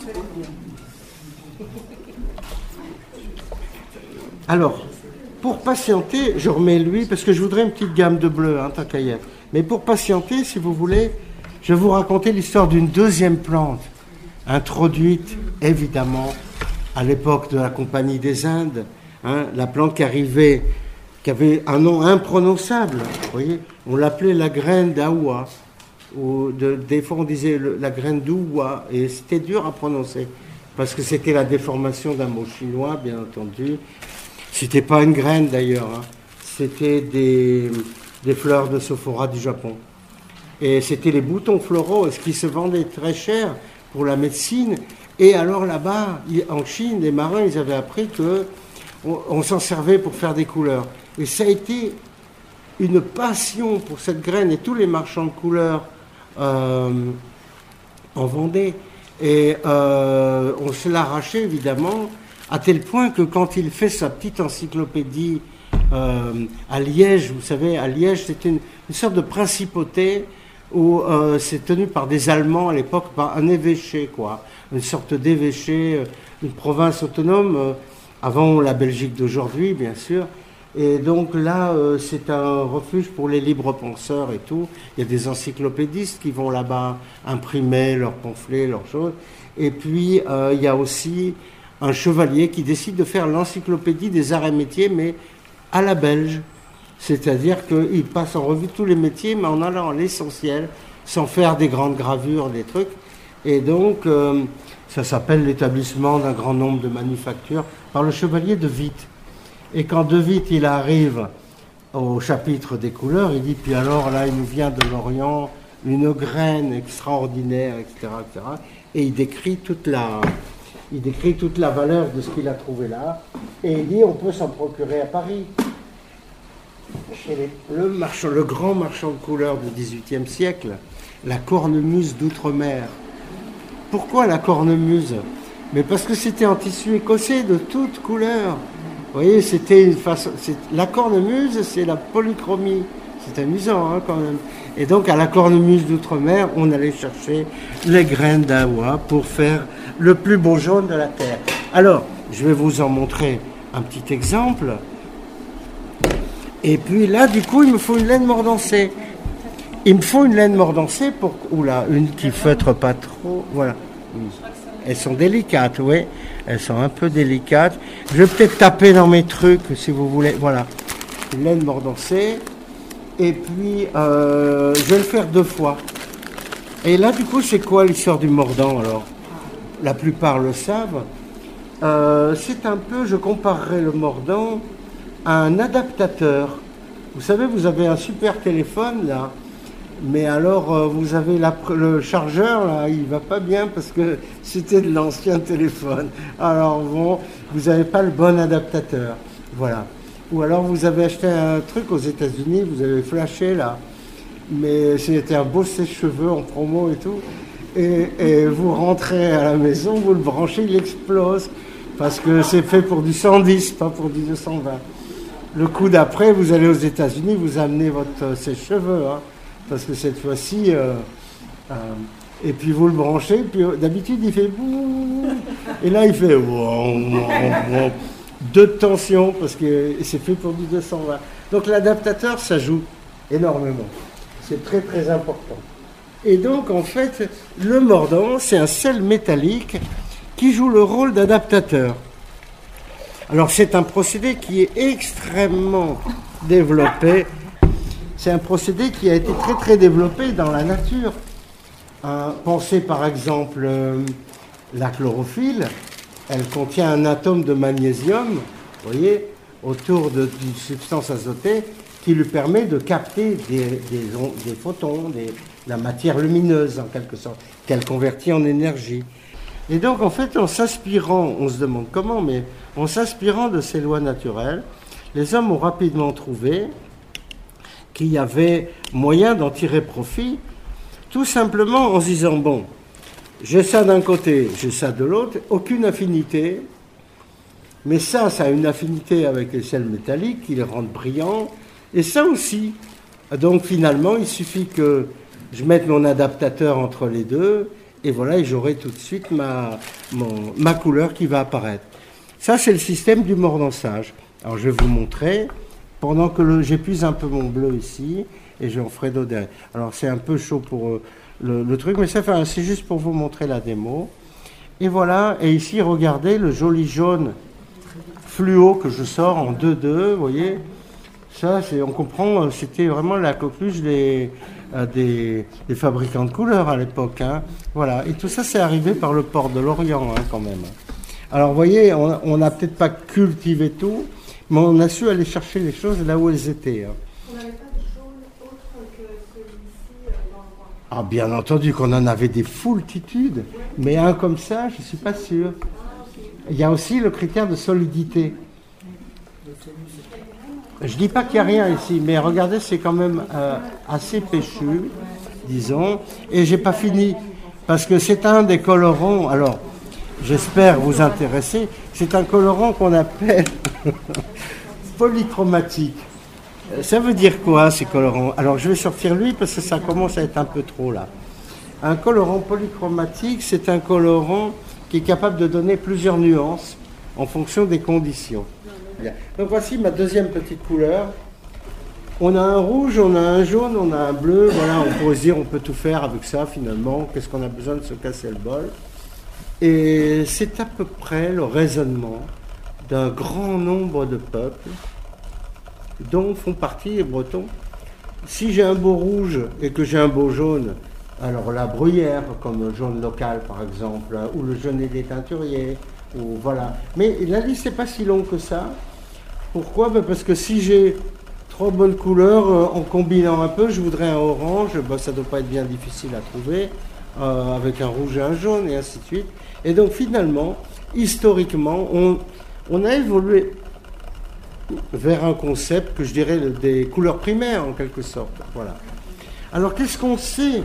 Alors, pour patienter, je remets lui, parce que je voudrais une petite gamme de bleu, hein, tant qu'à y être. Mais pour patienter, si vous voulez, je vais vous raconter l'histoire d'une deuxième plante, introduite, évidemment, à l'époque de la Compagnie des Indes, hein, la plante qui arrivait, qui avait un nom imprononçable, vous voyez, on l'appelait la graine d'Aoua, ou de, des fois on disait le, la graine d'Oua, et c'était dur à prononcer, parce que c'était la déformation d'un mot chinois, bien entendu. C'était pas une graine d'ailleurs, hein. C'était des, des fleurs de Sophora du Japon. Et c'était les boutons floraux, ce qui se vendait très cher pour la médecine. Et alors là-bas, en Chine, les marins, ils avaient appris que on, on s'en servait pour faire des couleurs. Et ça a été une passion pour cette graine, et tous les marchands de couleurs euh, en vendaient. Et euh, on se l'arrachait évidemment, à tel point que quand il fait sa petite encyclopédie euh, à Liège, vous savez, à Liège, c'était une, une sorte de principauté où euh, c'est tenu par des Allemands à l'époque, par un évêché, quoi, une sorte d'évêché, une province autonome, euh, avant la Belgique d'aujourd'hui, bien sûr. Et donc là, euh, c'est un refuge pour les libres penseurs et tout. Il y a des encyclopédistes qui vont là-bas imprimer leurs pamphlets, leurs choses. Et puis, euh, il y a aussi un chevalier qui décide de faire l'encyclopédie des arts et métiers, mais à la belge. C'est-à-dire qu'il passe en revue tous les métiers, mais en allant à l'essentiel, sans faire des grandes gravures, des trucs. Et donc, euh, ça s'appelle l'établissement d'un grand nombre de manufactures par le chevalier de Witt. Et quand de Witt, il arrive au chapitre des couleurs, il dit, puis alors là, il nous vient de l'Orient une graine extraordinaire, et cetera, et cetera. Et il décrit toute la... Il décrit toute la valeur de ce qu'il a trouvé là, et il dit on peut s'en procurer à Paris. Chez les, le, marchand, le grand marchand de couleurs du dix-huitième siècle, la cornemuse d'outre-mer. Pourquoi la cornemuse? Mais parce que c'était en tissu écossais de toutes couleurs. Vous voyez, c'était une façon. C'est, la cornemuse, c'est la polychromie. C'est amusant, hein, quand même. Et donc, à la cornemuse d'outre-mer, on allait chercher les graines d'Aoua pour faire le plus beau jaune de la terre. Alors, je vais vous en montrer un petit exemple. Et puis là, du coup, il me faut une laine mordancée. Il me faut une laine mordancée pour... Oula, une qui feutre pas trop. Voilà. Elles sont délicates, oui. Elles sont un peu délicates. Je vais peut-être taper dans mes trucs, si vous voulez. Voilà. Une laine mordancée. Et puis, euh, je vais le faire deux fois. Et là, du coup, c'est quoi l'histoire du mordant, alors? La plupart le savent. euh, c'est un peu, je comparerais le mordant à un adaptateur. Vous savez, vous avez un super téléphone là, mais alors euh, vous avez la, le chargeur là, il va pas bien parce que c'était de l'ancien téléphone. Alors bon, vous n'avez pas le bon adaptateur. Voilà. Ou alors vous avez acheté un truc aux États-Unis, vous avez flashé là, mais c'était un beau sèche-cheveux en promo et tout. Et, et vous rentrez à la maison, vous le branchez, il explose. Parce que c'est fait pour du cent dix, pas pour du deux cent vingt. Le coup d'après, vous allez aux États-Unis, vous amenez votre sèche-cheveux. Hein, parce que cette fois-ci... Euh, euh, et puis vous le branchez, puis d'habitude il fait... Et là il fait... Deux de tension, parce que c'est fait pour du deux cent vingt. Donc l'adaptateur, ça joue énormément. C'est très très important. Et donc en fait, le mordant, c'est un sel métallique qui joue le rôle d'adaptateur. Alors c'est un procédé qui est extrêmement développé. C'est un procédé qui a été très très développé dans la nature. Hein, pensez par exemple euh, la chlorophylle. Elle contient un atome de magnésium, vous voyez, autour de- d'une substance azotée qui lui permet de capter des, des, on- des photons, des- la matière lumineuse en quelque sorte, qu'elle convertit en énergie. Et donc en fait, en s'inspirant, on se demande comment, mais en s'inspirant de ces lois naturelles, les hommes ont rapidement trouvé qu'il y avait moyen d'en tirer profit, tout simplement en se disant, bon, j'ai ça d'un côté, j'ai ça de l'autre, aucune affinité, mais ça, ça a une affinité avec les sels métalliques qui les rendent brillants, et ça aussi. Donc finalement, il suffit que je mette mon adaptateur entre les deux, et voilà, et j'aurai tout de suite ma, mon- ma couleur qui va apparaître. Ça, c'est le système du mordançage. Alors je vais vous montrer, pendant que le- j'épuise un peu mon bleu ici, et j'en ferai d'autres derrière. Alors c'est un peu chaud pour... euh, Le, le truc, mais ça fait, c'est juste pour vous montrer la démo. Et voilà, et ici, regardez le joli jaune fluo que je sors en deux deux, vous voyez. Ça, c'est, on comprend, euh, c'était vraiment la coqueluche des, euh, des, des fabricants de couleurs à l'époque. Hein. Voilà, et tout ça, c'est arrivé par le port de l'Orient, hein, quand même. Alors, vous voyez, on n'a peut-être pas cultivé tout, mais on a su aller chercher les choses là où elles étaient. Hein. On n'avait pas de jaune autre que celui-ci euh, dans le coin. Ah, bien entendu qu'on en avait des foultitudes, mais un comme ça, je ne suis pas sûr. Il y a aussi le critère de solidité. Je ne dis pas qu'il n'y a rien ici, mais regardez, c'est quand même euh, assez péchu, disons. Et j'ai pas fini, parce que c'est un des colorants, alors j'espère vous intéresser, c'est un colorant qu'on appelle polychromatique. Ça veut dire quoi, ces colorants? Alors, je vais sortir lui parce que ça commence à être un peu trop, là. Un colorant polychromatique, c'est un colorant qui est capable de donner plusieurs nuances en fonction des conditions. Bien. Donc, voici ma deuxième petite couleur. On a un rouge, on a un jaune, on a un bleu. Voilà, on pourrait se dire, on peut tout faire avec ça, finalement. Qu'est-ce qu'on a besoin de se casser le bol? Et c'est à peu près le raisonnement d'un grand nombre de peuples dont font partie les Bretons. Si j'ai un beau rouge et que j'ai un beau jaune, alors la bruyère, comme le jaune local par exemple, ou le jaunet des teinturiers, ou voilà. Mais la liste n'est pas si longue que ça. Pourquoi? Ben parce que si j'ai trois bonnes couleurs, euh, en combinant un peu, je voudrais un orange, ben ça ne doit pas être bien difficile à trouver, euh, avec un rouge et un jaune, et ainsi de suite. Et donc finalement, historiquement, on, on a évolué vers un concept que je dirais des couleurs primaires en quelque sorte. Voilà. Alors qu'est-ce qu'on sait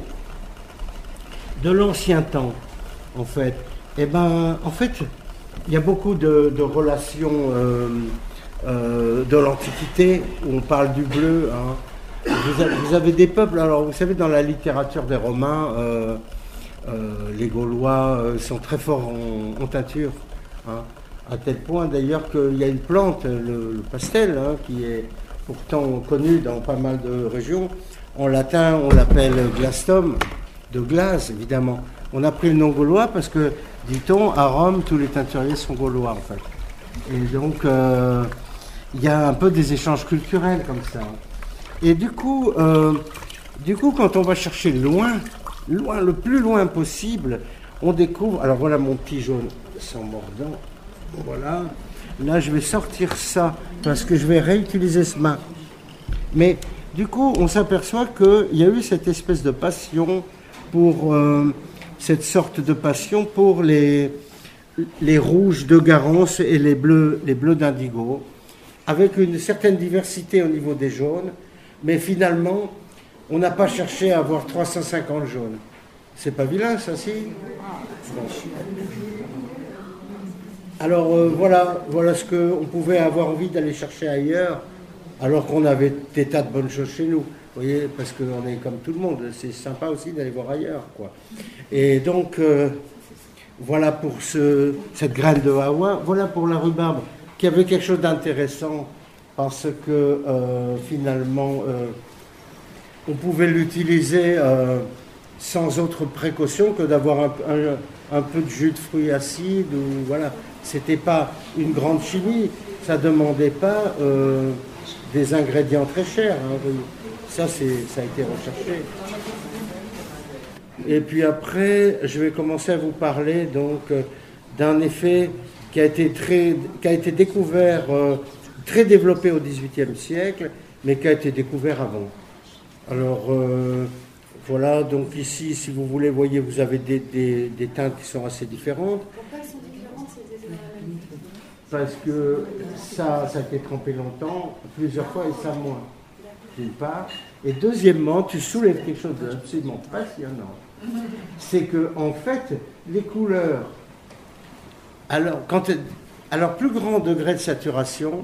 de l'ancien temps en fait? Eh ben, en fait, il y a beaucoup de, de relations euh, euh, de l'Antiquité où on parle du bleu. Hein. Vous, avez, vous avez des peuples. Alors vous savez, dans la littérature des Romains, euh, euh, les Gaulois euh, sont très forts en, en teinture. Hein. À tel point d'ailleurs qu'il y a une plante, le, le pastel, hein, qui est pourtant connue dans pas mal de régions. En latin, on l'appelle glastum, de glace évidemment. On a pris le nom gaulois parce que, dit-on, à Rome, tous les teinturiers sont gaulois en fait. Et donc, euh, il y a un peu des échanges culturels comme ça. Et du coup, euh, du coup, quand on va chercher loin, loin, le plus loin possible, on découvre... Alors voilà mon petit jaune sans mordant. Voilà. Là, je vais sortir ça parce que je vais réutiliser ce bain. Mais du coup, on s'aperçoit qu'il y a eu cette espèce de passion pour euh, cette sorte de passion pour les, les rouges de Garance et les bleus, les bleus d'Indigo, avec une certaine diversité au niveau des jaunes, mais finalement, on n'a pas cherché à avoir trois cent cinquante jaunes. C'est pas vilain, ça, si? Bon. Alors euh, voilà, voilà ce qu'on pouvait avoir envie d'aller chercher ailleurs, alors qu'on avait des tas de bonnes choses chez nous. Vous voyez, parce qu'on est comme tout le monde, c'est sympa aussi d'aller voir ailleurs, quoi. Et donc, euh, voilà pour ce, cette graine de Hawa, voilà pour la rhubarbe, qui avait quelque chose d'intéressant, parce que euh, finalement, euh, on pouvait l'utiliser euh, sans autre précaution que d'avoir un, un, un peu de jus de fruits acides, ou voilà. C'était pas une grande chimie, ça demandait pas euh, des ingrédients très chers. Hein. Ça, c'est, ça a été recherché. Et puis après, je vais commencer à vous parler donc euh, d'un effet qui a été très, qui a été découvert, euh, très développé au dix-huitième siècle, mais qui a été découvert avant. Alors euh, voilà, donc ici, si vous voulez, voyez, vous avez des, des, des teintes qui sont assez différentes. Pourquoi elles sont différentes ces des... Parce que ça, ça a été trempé longtemps, plusieurs fois, et ça moins, d'une part. Et deuxièmement, tu soulèves quelque chose d'absolument passionnant. C'est que, en fait, les couleurs, alors, quand, alors plus grand degré de saturation,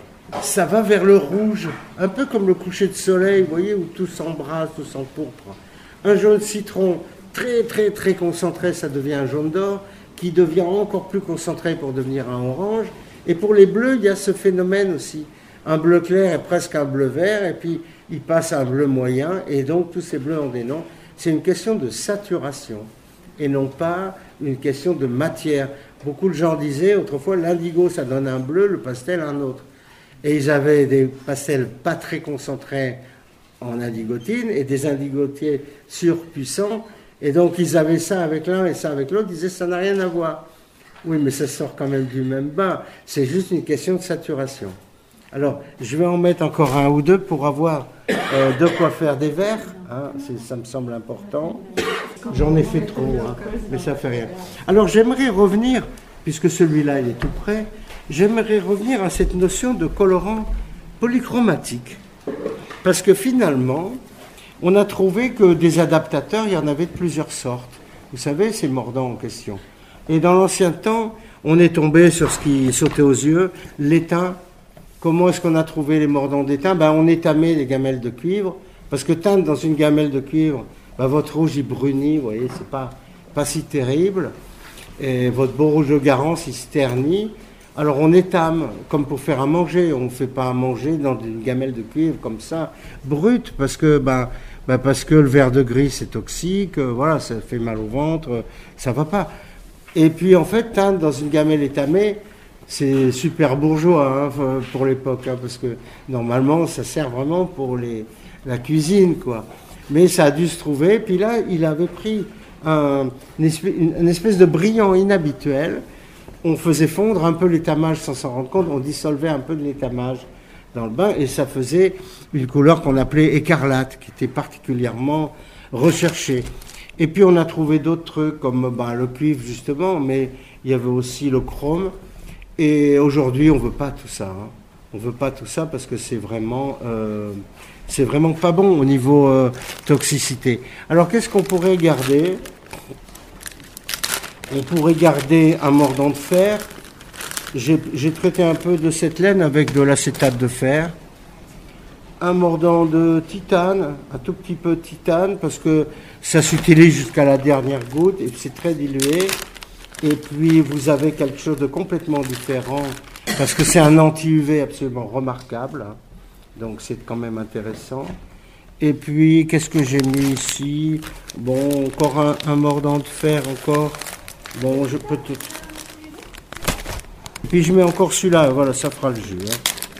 ça va vers le rouge, un peu comme le coucher de soleil, vous voyez, où tout s'embrasse, tout s'empourpre. Un jaune citron très, très, très concentré, ça devient un jaune d'or, qui devient encore plus concentré pour devenir un orange. Et pour les bleus, il y a ce phénomène aussi. Un bleu clair est presque un bleu vert, et puis il passe à un bleu moyen, et donc tous ces bleus ont des noms. C'est une question de saturation, et non pas une question de matière. Beaucoup de gens disaient, autrefois, l'indigo, ça donne un bleu, le pastel, un autre. Et ils avaient des pastels pas très concentrés en indigotine, et des indigotiers surpuissants, et donc ils avaient ça avec l'un et ça avec l'autre, ils disaient ça n'a rien à voir. Oui, mais ça sort quand même du même bain, c'est juste une question de saturation. Alors, je vais en mettre encore un ou deux pour avoir euh, de quoi faire des verres, hein, ça me semble important. J'en ai fait trop, hein, mais ça fait rien. Alors, j'aimerais revenir, puisque celui-là il est tout prêt, j'aimerais revenir à cette notion de colorant polychromatique. Parce que finalement, on a trouvé que des adaptateurs, il y en avait de plusieurs sortes. Vous savez, ces mordants en question. Et dans l'ancien temps, on est tombé sur ce qui sautait aux yeux, l'étain. Comment est-ce qu'on a trouvé les mordants d'étain? Ben, on étamait les gamelles de cuivre, parce que teindre dans une gamelle de cuivre, ben, votre rouge il brunit, vous voyez, c'est pas, pas si terrible. Et votre beau rouge de Garance, il se ternit. Alors on étame, comme pour faire à manger. On ne fait pas à manger dans une gamelle de cuivre comme ça, brute, parce que, ben, ben parce que le verre de gris c'est toxique, voilà, ça fait mal au ventre, ça va pas. Et puis en fait, teindre dans une gamelle étamée, c'est super bourgeois hein, pour l'époque, hein, parce que normalement ça sert vraiment pour les, la cuisine, quoi. Mais ça a dû se trouver, puis là il avait pris un, une, espèce, une espèce de brillant inhabituel. On faisait fondre un peu l'étamage sans s'en rendre compte, on dissolvait un peu de l'étamage dans le bain et ça faisait une couleur qu'on appelait écarlate, qui était particulièrement recherchée. Et puis on a trouvé d'autres trucs comme ben, le cuivre justement, mais il y avait aussi le chrome. Et aujourd'hui on ne veut pas tout ça. Hein. On ne veut pas tout ça parce que c'est vraiment, euh, c'est vraiment pas bon au niveau euh, toxicité. Alors qu'est-ce qu'on pourrait garder ? On pourrait garder un mordant de fer. J'ai, j'ai traité un peu de cette laine avec de l'acétate de fer. Un mordant de titane, un tout petit peu de titane, parce que ça s'utilise jusqu'à la dernière goutte et c'est très dilué. Et puis vous avez quelque chose de complètement différent, parce que c'est un anti-U V absolument remarquable. Hein. Donc c'est quand même intéressant. Et puis, qu'est-ce que j'ai mis ici? Bon, encore un, un mordant de fer, encore. Bon, je peux tout. Puis je mets encore celui-là, voilà, ça fera le jus. Hein.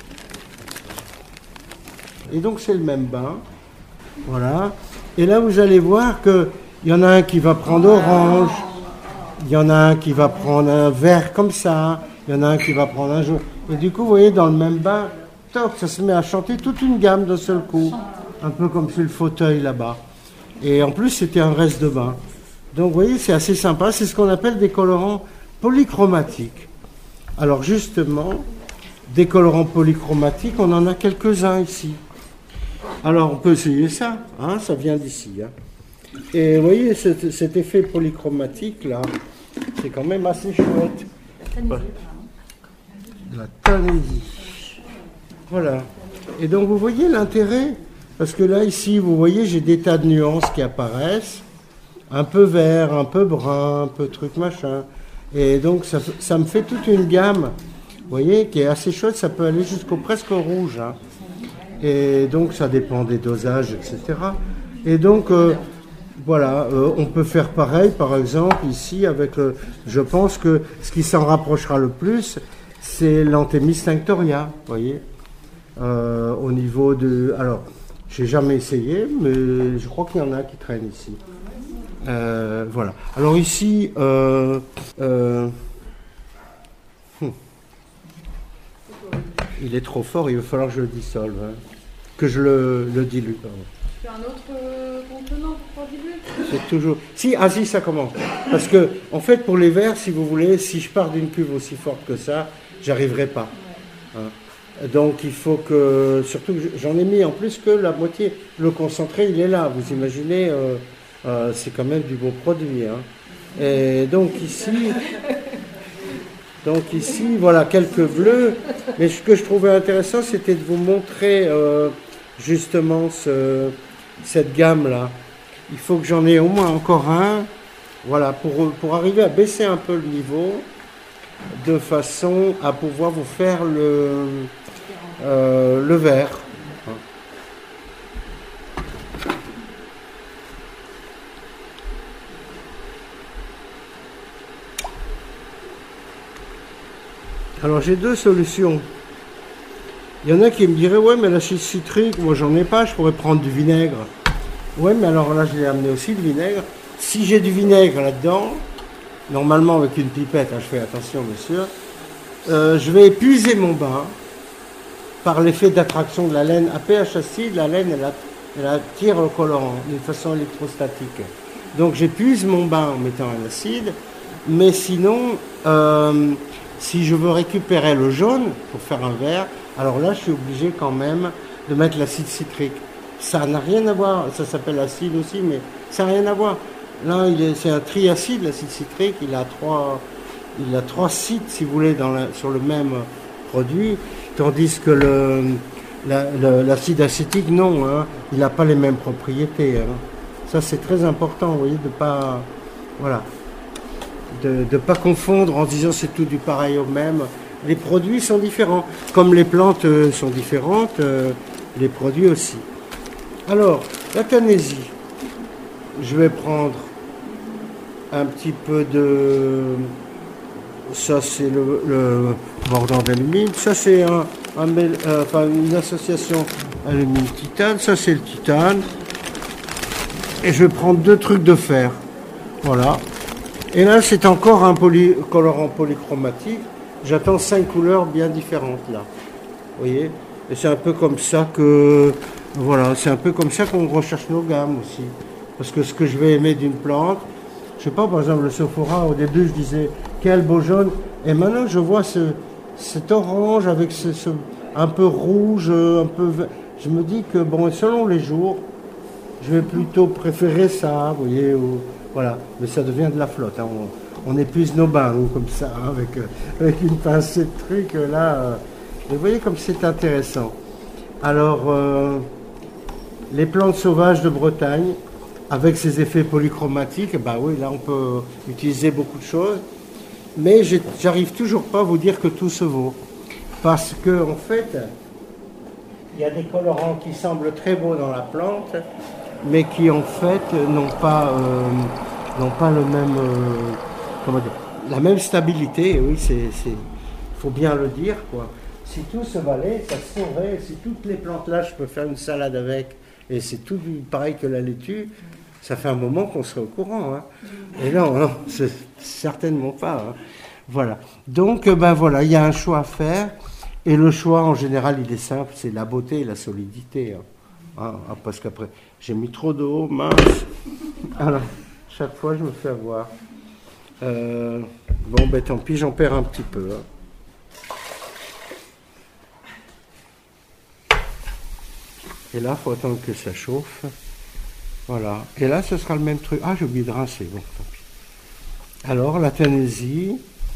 Et donc c'est le même bain, voilà. Et là vous allez voir qu'il y en a un qui va prendre orange, il y en a un qui va prendre un vert comme ça, Il y en a un qui va prendre un jour. Et du coup, vous voyez, dans le même bain, toc, ça se met à chanter toute une gamme d'un seul coup. Un peu comme sur le fauteuil là-bas. Et en plus, c'était un reste de bain. Donc, vous voyez, c'est assez sympa. C'est ce qu'on appelle des colorants polychromatiques. Alors, justement, des colorants polychromatiques, on en a quelques-uns ici. Alors, on peut essayer ça. Hein, ça vient d'ici. Hein. Et vous voyez, cet, cet effet polychromatique, là, c'est quand même assez chouette. La Tanésie. Voilà. Et donc, vous voyez l'intérêt, parce que là, ici, vous voyez, j'ai des tas de nuances qui apparaissent. Un peu vert, un peu brun, un peu truc machin. Et donc, ça, ça me fait toute une gamme, vous voyez, qui est assez chouette. Ça peut aller jusqu'au presque rouge. Hein. Et donc, ça dépend des dosages, et cetera. Et donc, euh, voilà, euh, on peut faire pareil, par exemple, ici, avec, euh, je pense que ce qui s'en rapprochera le plus, c'est l'Anthemis tinctoria, vous voyez, euh, au niveau de... Alors, j'ai jamais essayé, mais je crois qu'il y en a qui traînent ici. Euh, voilà. Alors ici, euh, euh, hmm. il est trop fort, il va falloir que je le dissolve, hein. Que je le, le dilue. Pardon. Tu as un autre euh, contenant pour diluer ? C'est toujours. Si, ah si, ça commence. Parce que, en fait, pour les verres, si vous voulez, si je pars d'une cuve aussi forte que ça, j'arriverai pas. Hein. Donc, il faut que, surtout, j'en ai mis en plus que la moitié. Le concentré, il est là. Vous imaginez. Euh, Euh, c'est quand même du beau produit. Hein. Et donc ici, donc ici, voilà quelques bleus. Mais ce que je trouvais intéressant, c'était de vous montrer euh, justement ce, cette gamme-là. Il faut que j'en ai au moins encore un, voilà, pour, pour arriver à baisser un peu le niveau, de façon à pouvoir vous faire le, euh, le vert. Alors j'ai deux solutions. Il y en a qui me diraient, ouais mais l'acide citrique, moi j'en ai pas, je pourrais prendre du vinaigre. Ouais mais alors là je l'ai amené aussi, le vinaigre. Si j'ai du vinaigre là-dedans, normalement avec une pipette, hein, je fais attention bien sûr, euh, je vais épuiser mon bain par l'effet d'attraction de la laine. À pH acide, la laine elle, a, elle attire le colorant d'une façon électrostatique. Donc j'épuise mon bain en mettant un acide, mais sinon... Euh, Si je veux récupérer le jaune pour faire un vert, alors là, je suis obligé quand même de mettre l'acide citrique. Ça n'a rien à voir, ça s'appelle acide aussi, mais ça n'a rien à voir. Là, c'est un triacide, l'acide citrique, il a trois, il a trois sites, si vous voulez, dans la, sur le même produit, tandis que le, la, le, l'acide acétique, non, hein, il n'a pas les mêmes propriétés. Hein. Ça, c'est très important, vous voyez, de ne pas... Voilà. De ne pas confondre en disant c'est tout du pareil au même. Les produits sont différents. Comme les plantes euh, sont différentes, euh, les produits aussi. Alors, la Tanésie. Je vais prendre un petit peu de... Ça, c'est le, le mordant d'alumine. Ça, c'est un, un, euh, enfin, une association alumine-titane. Ça, c'est le titane. Et je vais prendre deux trucs de fer. Voilà. Et là, c'est encore un poly, colorant polychromatique. J'attends cinq couleurs bien différentes, là. Vous voyez ? Et c'est un peu comme ça que... Voilà, c'est un peu comme ça qu'on recherche nos gammes aussi. Parce que ce que je vais aimer d'une plante... Je sais pas, par exemple, le Sophora, au début, je disais, quel beau jaune. Et maintenant, je vois ce, cet orange avec ce, ce... un peu rouge, un peu... Je me dis que, bon, selon les jours, je vais plutôt préférer ça, vous voyez, ou... Voilà, mais ça devient de la flotte. Hein. On, on épuise nos bains, nous, comme ça, hein, avec, euh, avec une pincée de trucs, euh, là. Euh, et vous voyez comme c'est intéressant. Alors, euh, les plantes sauvages de Bretagne, avec ces effets polychromatiques, bah oui, là, on peut utiliser beaucoup de choses. Mais j'arrive toujours pas à vous dire que tout se vaut. Parce que, en fait, il y a des colorants qui semblent très beaux dans la plante, mais qui en fait n'ont pas, euh, n'ont pas le même, euh, comment dire, la même stabilité. Oui, c'est, c'est, faut bien le dire, quoi. Si tout se valait, ça se saurait. Si toutes les plantes là, je peux faire une salade avec, et c'est tout pareil que la laitue, ça fait un moment qu'on serait au courant. Hein. Et non, non, c'est certainement pas. Hein. Voilà. Donc, ben voilà, il y a un choix à faire. Et le choix, en général, il est simple, c'est la beauté et la solidité. Hein. Ah, ah, parce qu'après, j'ai mis trop d'eau, mince. Alors, chaque fois, je me fais avoir. Euh, bon, ben tant pis, j'en perds un petit peu. Hein. Et là, il faut attendre que ça chauffe. Voilà. Et là, ce sera le même truc. Ah, j'ai oublié de rincer. Bon, tant pis. Alors, la Tennessee.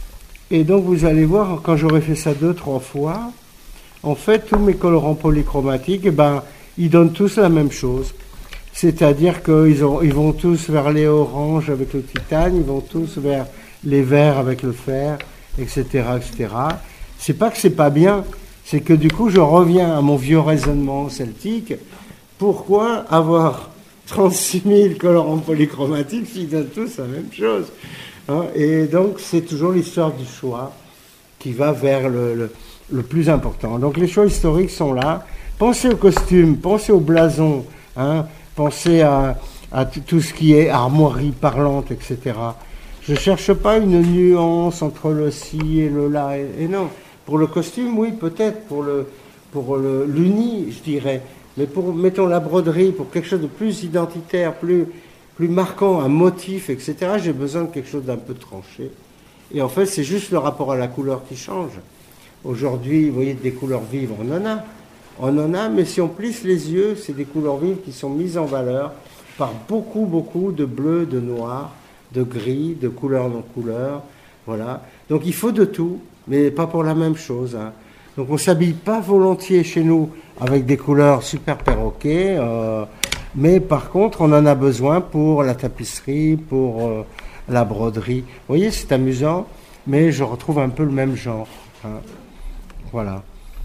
Et donc, vous allez voir, quand j'aurai fait ça deux, trois fois, en fait, tous mes colorants polychromatiques, eh ben, ils donnent tous la même chose. C'est-à-dire qu'ils ont, ils vont tous vers les oranges avec le titane, ils vont tous vers les verts avec le fer, et cetera, et cetera. C'est pas que c'est pas bien, c'est que du coup, je reviens à mon vieux raisonnement celtique. Pourquoi avoir trente-six mille colorants polychromatiques s'ils donnent tous la même chose, hein? Et donc, c'est toujours l'histoire du choix qui va vers le, le, le plus important. Donc, les choix historiques sont là. Pensez au costume, pensez au blason, hein? Pensez à, à tout ce qui est armoirie parlante, et cetera. Je ne cherche pas une nuance entre le ci et le là. Et, et non, pour le costume, oui, peut-être. Pour le, pour le, l'uni, je dirais. Mais pour, mettons, la broderie, pour quelque chose de plus identitaire, plus, plus marquant, un motif, et cetera, j'ai besoin de quelque chose d'un peu tranché. Et en fait, c'est juste le rapport à la couleur qui change. Aujourd'hui, vous voyez, des couleurs vives, on en a. On en a, mais si on plisse les yeux, c'est des couleurs vives qui sont mises en valeur par beaucoup, beaucoup de bleu, de noir, de gris, de couleur non couleur. Voilà. Donc il faut de tout, mais pas pour la même chose. Hein. Donc on ne s'habille pas volontiers chez nous avec des couleurs super perroquets, euh, mais par contre, on en a besoin pour la tapisserie, pour euh, la broderie. Vous voyez, c'est amusant, mais je retrouve un peu le même genre. Hein. Voilà.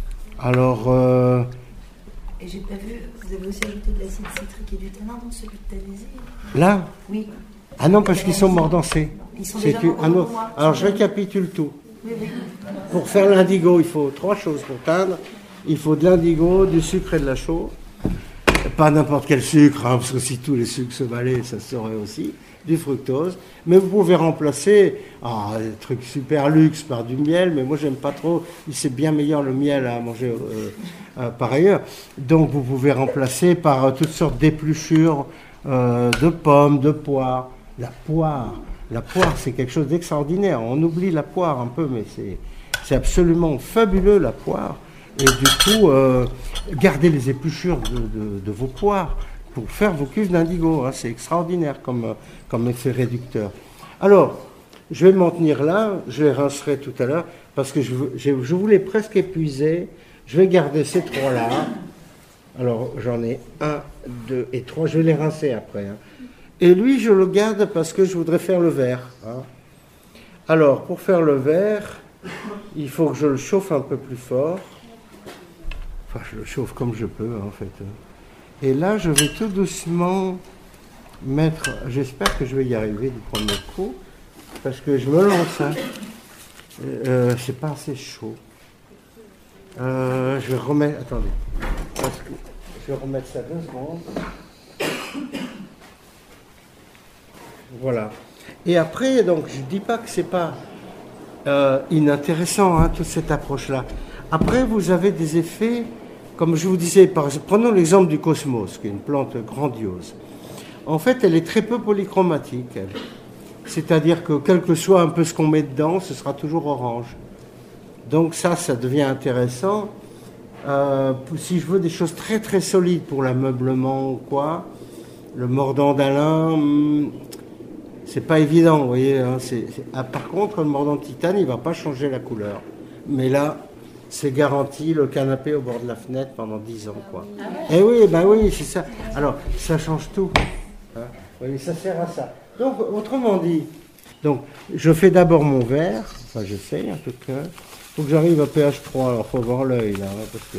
Alors. Euh... Et j'ai pas vu, vous avez aussi ajouté de l'acide citrique et du tanin dans celui de Tennessee? Là? Oui. Ah non, parce qu'ils sont mordancés. Ils sont C'est déjà une... ah non. Alors je récapitule tout. Oui, oui. Pour faire l'indigo, il faut trois choses pour teindre. Il faut de l'indigo, du sucre et de la chaux. Pas n'importe quel sucre, hein, parce que si tous les sucres se valaient, ça se saurait aussi. Du fructose. Mais vous pouvez remplacer ah, des trucs super luxe par du miel, mais moi j'aime pas trop. C'est bien meilleur le miel à manger euh, euh, par ailleurs. Donc vous pouvez remplacer par euh, toutes sortes d'épluchures euh, de pommes, de poires. La poire, la poire c'est quelque chose d'extraordinaire. On oublie la poire un peu, mais c'est, c'est absolument fabuleux la poire. Et du coup, euh, gardez les épluchures de, de, de vos poires pour faire vos cuves d'indigo. Hein, c'est extraordinaire comme, comme effet réducteur. Alors, je vais m'en tenir là, je les rincerai tout à l'heure, parce que je, je, je voulais presque épuiser. Je vais garder ces trois-là. Alors, j'en ai un, deux et trois. Je vais les rincer après. Hein. Et lui, je le garde parce que je voudrais faire le vert. Hein. Alors, pour faire le vert, il faut que je le chauffe un peu plus fort. Enfin, je le chauffe comme je peux, en fait. Et là, je vais tout doucement mettre... J'espère que je vais y arriver du premier coup, parce que je me lance. Hein. Euh, c'est pas assez chaud. Euh, je vais remettre... Attendez. Parce que je vais remettre ça deux secondes. Voilà. Et après, donc, je ne dis pas que c'est pas euh, inintéressant, hein, toute cette approche-là. Après, vous avez des effets... Comme je vous disais, par exemple, prenons l'exemple du cosmos, qui est une plante grandiose. En fait, elle est très peu polychromatique. Elle. C'est-à-dire que quel que soit un peu ce qu'on met dedans, ce sera toujours orange. Donc ça, ça devient intéressant. Euh, si je veux des choses très très solides pour l'ameublement ou quoi, le mordant d'Alain, hum, c'est pas évident, vous voyez. Hein, c'est, c'est... Ah, par contre, le mordant de titane, il va pas changer la couleur. Mais là... c'est garanti, le canapé au bord de la fenêtre pendant dix ans, quoi. Ah ouais. Eh oui, ben oui, c'est ça. Alors, ça change tout. Hein, oui, ça sert à ça. Donc, autrement dit, donc, je fais d'abord mon verre, enfin, j'essaye en tout cas. Il faut que j'arrive à pH trois, alors il faut avoir l'œil, là, hein, parce que...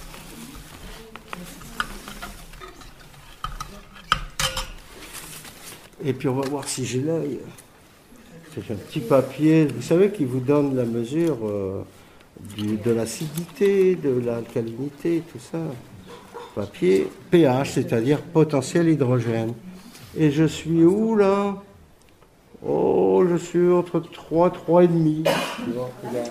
Et puis, on va voir si j'ai l'œil. C'est un petit papier, vous savez, qui vous donne la mesure... Euh, Du, de l'acidité, de l'alcalinité, tout ça. Papier, pH, c'est-à-dire potentiel hydrogène. Et je suis où, là? Oh, je suis entre trois, trois virgule cinq.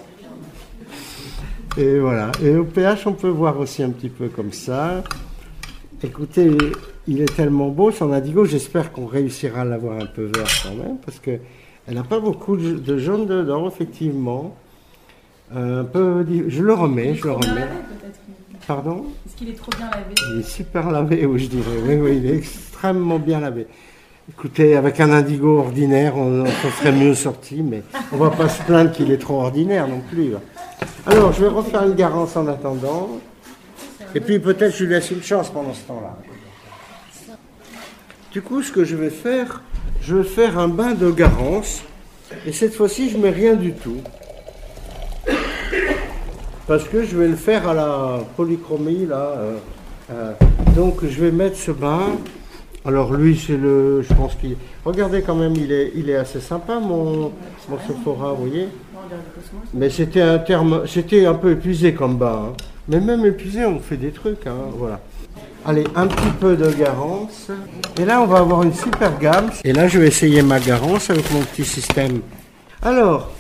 Et voilà. Et au pH, on peut voir aussi un petit peu comme ça. Écoutez, il est tellement beau, son indigo. J'espère qu'on réussira à l'avoir un peu vert quand même, parce qu'elle n'a pas beaucoup de jaune dedans, effectivement. Euh, un peu, je le remets, je le remets. Lavé, Pardon? Est-ce qu'il est trop bien lavé? Il est super lavé, oui, je dirais. Oui, oui, il est extrêmement bien lavé. Écoutez, avec un indigo ordinaire, on, on serait mieux sorti, mais on ne va pas se plaindre qu'il est trop ordinaire non plus. Alors, je vais refaire une garance en attendant. Et puis peut-être je lui laisse une chance pendant ce temps-là. Du coup, ce que je vais faire, je vais faire un bain de garance. Et cette fois-ci, je ne mets rien du tout. Parce que je vais le faire à la polychromie, là. Euh, euh, donc, je vais mettre ce bain. Alors, lui, c'est le... Je pense qu'il... Regardez quand même, il est, il est assez sympa, mon, mon Sephora, vous voyez. Mais c'était un terme... C'était un peu épuisé comme bain. Hein. Mais même épuisé, on fait des trucs, hein, voilà. Allez, un petit peu de garance. Et là, on va avoir une super gamme. Et là, je vais essayer ma garance avec mon petit système. Alors...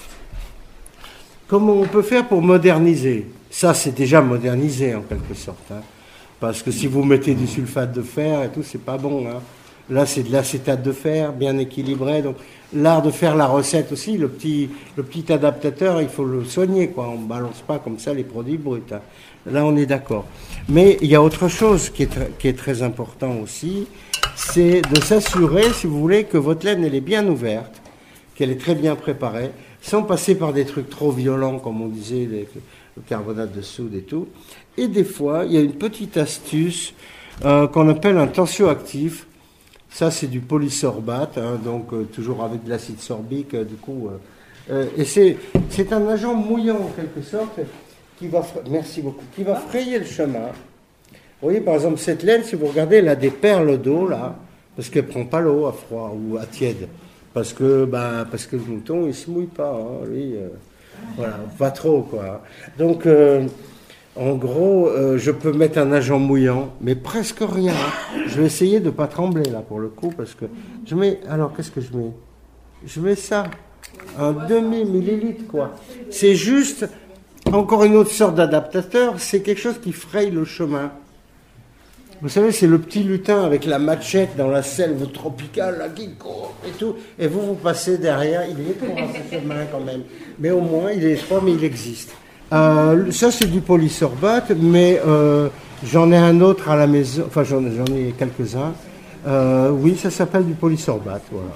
Comment on peut faire pour moderniser? Ça, c'est déjà modernisé en quelque sorte. Hein. Parce que si vous mettez du sulfate de fer et tout, c'est pas bon. Hein. Là, c'est de l'acétate de fer, bien équilibré. Donc, l'art de faire la recette aussi, le petit, le petit adaptateur, il faut le soigner, quoi. On ne balance pas comme ça les produits bruts. Hein. Là, on est d'accord. Mais il y a autre chose qui est, qui est très important aussi, c'est de s'assurer, si vous voulez, que votre laine, elle est bien ouverte, qu'elle est très bien préparée, sans passer par des trucs trop violents, comme on disait, les, le carbonate de soude et tout. Et des fois, il y a une petite astuce euh, qu'on appelle un tensioactif. Ça, c'est du polysorbate, hein, donc euh, toujours avec de l'acide sorbique, euh, du coup. Euh, euh, et c'est, c'est un agent mouillant, en quelque sorte, qui va, merci beaucoup, qui va frayer le chemin. Vous voyez, par exemple, cette laine, si vous regardez, elle a des perles d'eau, là, parce qu'elle ne prend pas l'eau à froid ou à tiède. Parce que, bah, parce que le mouton, il ne se mouille pas, hein, lui, euh, voilà, pas trop, quoi. Donc, euh, en gros, euh, je peux mettre un agent mouillant, mais presque rien. Je vais essayer de ne pas trembler, là, pour le coup, parce que je mets, alors, qu'est-ce que je mets? Je mets ça, un demi-millilitre, quoi. C'est juste, encore une autre sorte d'adaptateur, c'est quelque chose qui fraye le chemin. Vous savez, c'est le petit lutin avec la machette dans la selve tropicale, là, qui court et tout. Et vous, vous passez derrière. Il est étroit, ce chemin, quand même. Mais au moins, il est étroit, mais il existe. Euh, ça, c'est du polysorbate, mais euh, j'en ai un autre à la maison. Enfin, j'en, j'en ai quelques-uns. Euh, oui, ça s'appelle du polysorbate, voilà.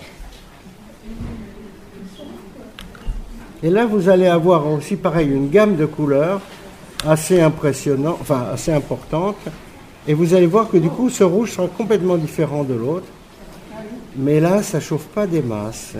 Et là, vous allez avoir aussi, pareil, une gamme de couleurs assez impressionnante, enfin, assez importante. Et vous allez voir que du coup, ce rouge sera complètement différent de l'autre. Mais là, ça ne chauffe pas des masses.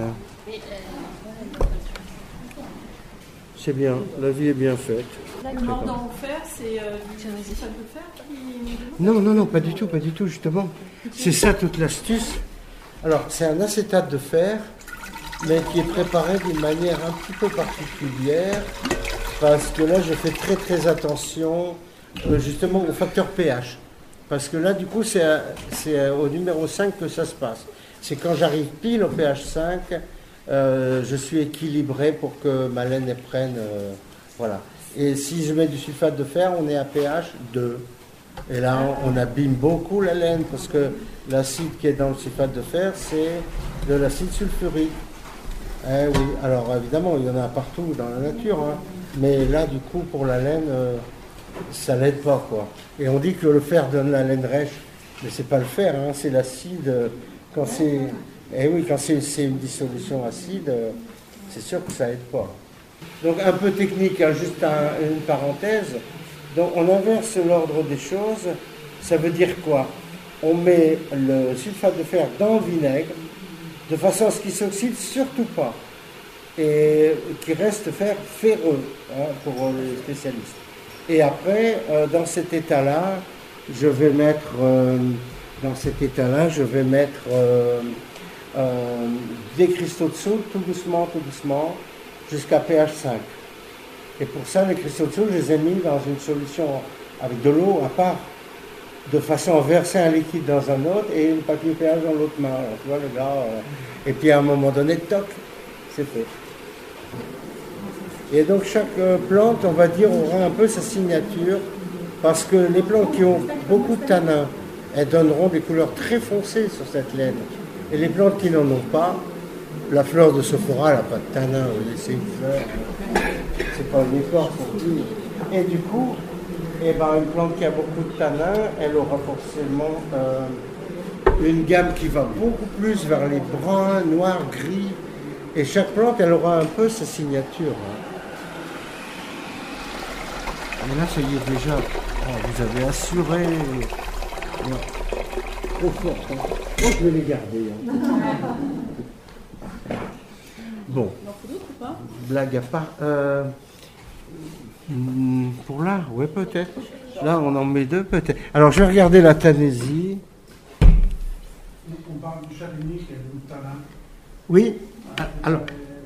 C'est bien, la vie est bien faite. Le mordant au fer, c'est euh, du sulfate de fer qui... Non, non, non, pas du tout, pas du tout, justement. C'est ça toute l'astuce. Alors, c'est un acétate de fer, mais qui est préparé d'une manière un petit peu particulière. Parce que là, je fais très très attention euh, justement au facteur pH. Parce que là, du coup, c'est, à, c'est à, au numéro cinq que ça se passe. C'est quand j'arrive pile au pH cinq, euh, je suis équilibré pour que ma laine elle prenne. Euh, voilà. Et si je mets du sulfate de fer, on est à pH deux. Et là, on, on abîme beaucoup la laine parce que l'acide qui est dans le sulfate de fer, c'est de l'acide sulfurique. Eh oui, alors évidemment, il y en a partout dans la nature. Hein. Mais là, du coup, pour la laine... Euh, ça l'aide pas, quoi. Et on dit que le fer donne la laine rêche, mais c'est pas le fer, hein, c'est l'acide. Quand c'est, eh oui, quand c'est, c'est une dissolution acide, c'est sûr que ça aide pas. Donc un peu technique, hein, juste un, une parenthèse. Donc on inverse l'ordre des choses. Ça veut dire quoi? On met le sulfate de fer dans le vinaigre, de façon à ce qu'il s'oxyde surtout pas, et qu'il reste fer ferreux, hein, pour les spécialistes. Et après, euh, dans cet état-là, je vais mettre, euh, dans cet état-là, je vais mettre euh, euh, des cristaux de soude, tout doucement, tout doucement, jusqu'à pH cinq. Et pour ça, les cristaux de soude, je les ai mis dans une solution avec de l'eau à part. de façon à verser un liquide dans un autre et le papier péage dans l'autre main. Alors, tu vois, le gars, euh, et puis à un moment donné, toc, c'est fait. Et donc chaque euh, plante, on va dire, aura un peu sa signature, parce que les plantes qui ont beaucoup de tanins, elles donneront des couleurs très foncées sur cette laine. Et les plantes qui n'en ont pas, la fleur de Sophora, elle n'a pas de tanin, c'est une fleur, c'est pas une écorce non plus. Et du coup, eh ben, une plante qui a beaucoup de tanins, elle aura forcément euh, une gamme qui va beaucoup plus vers les bruns, noirs, gris. Et chaque plante, elle aura un peu sa signature. Et là, ça y est déjà, oh, vous avez assuré. Non. Trop fort, hein. Oh, je vais les garder. Hein. Bon. Blague à part. Euh, pour là, ouais, peut-être. Là, on en met deux, peut-être. Alors, je vais regarder la Tanésie. On parle du châtaignier qui a beaucoup de tanin. Oui. Alors.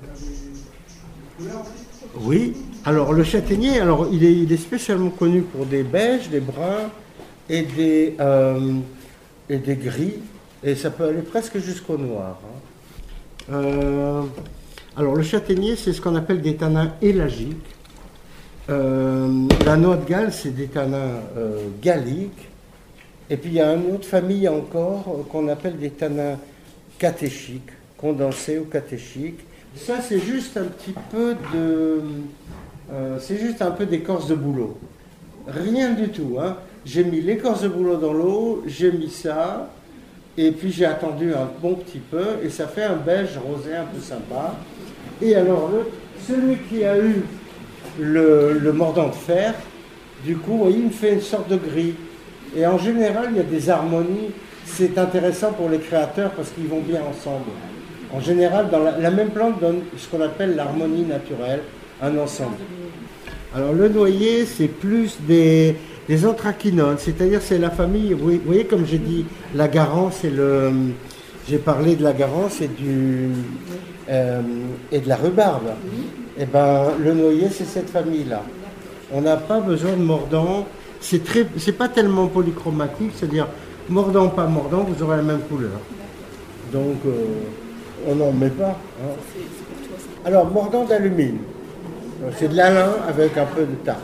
Oui. Alors, le châtaignier, alors, il est, il est spécialement connu pour des beiges, des bruns et des, euh, et des gris. Et ça peut aller presque jusqu'au noir. Hein. Euh, alors, le châtaignier, c'est ce qu'on appelle des tanins élagiques. Euh, la noix de Galles, c'est des tanins euh, galliques. Et puis, il y a une autre famille encore euh, qu'on appelle des tanins catéchiques, condensés ou catéchiques. Ça, c'est juste un petit peu de... Euh, c'est juste un peu d'écorce de bouleau. Rien du tout. Hein. J'ai mis l'écorce de bouleau dans l'eau, j'ai mis ça, et puis j'ai attendu un bon petit peu, et ça fait un beige rosé un peu sympa. Et alors, le, celui qui a eu le, le mordant de fer, du coup, vous voyez, il me fait une sorte de gris. Et en général, il y a des harmonies. C'est intéressant pour les créateurs parce qu'ils vont bien ensemble. En général, dans la, la même plante donne ce qu'on appelle l'harmonie naturelle, un ensemble. Alors le noyer, c'est plus des, des anthracinones, c'est-à-dire c'est la famille, vous voyez comme j'ai dit, la garance et le... J'ai parlé de la garance et, du, euh, et de la rhubarbe. Et ben le noyer, c'est cette famille-là. On n'a pas besoin de mordant, c'est très, c'est pas tellement polychromatique, c'est-à-dire mordant, pas mordant, vous aurez la même couleur. Donc euh, on n'en met pas. Hein. Alors mordant d'alumine. C'est de l'alun avec un peu de tartre.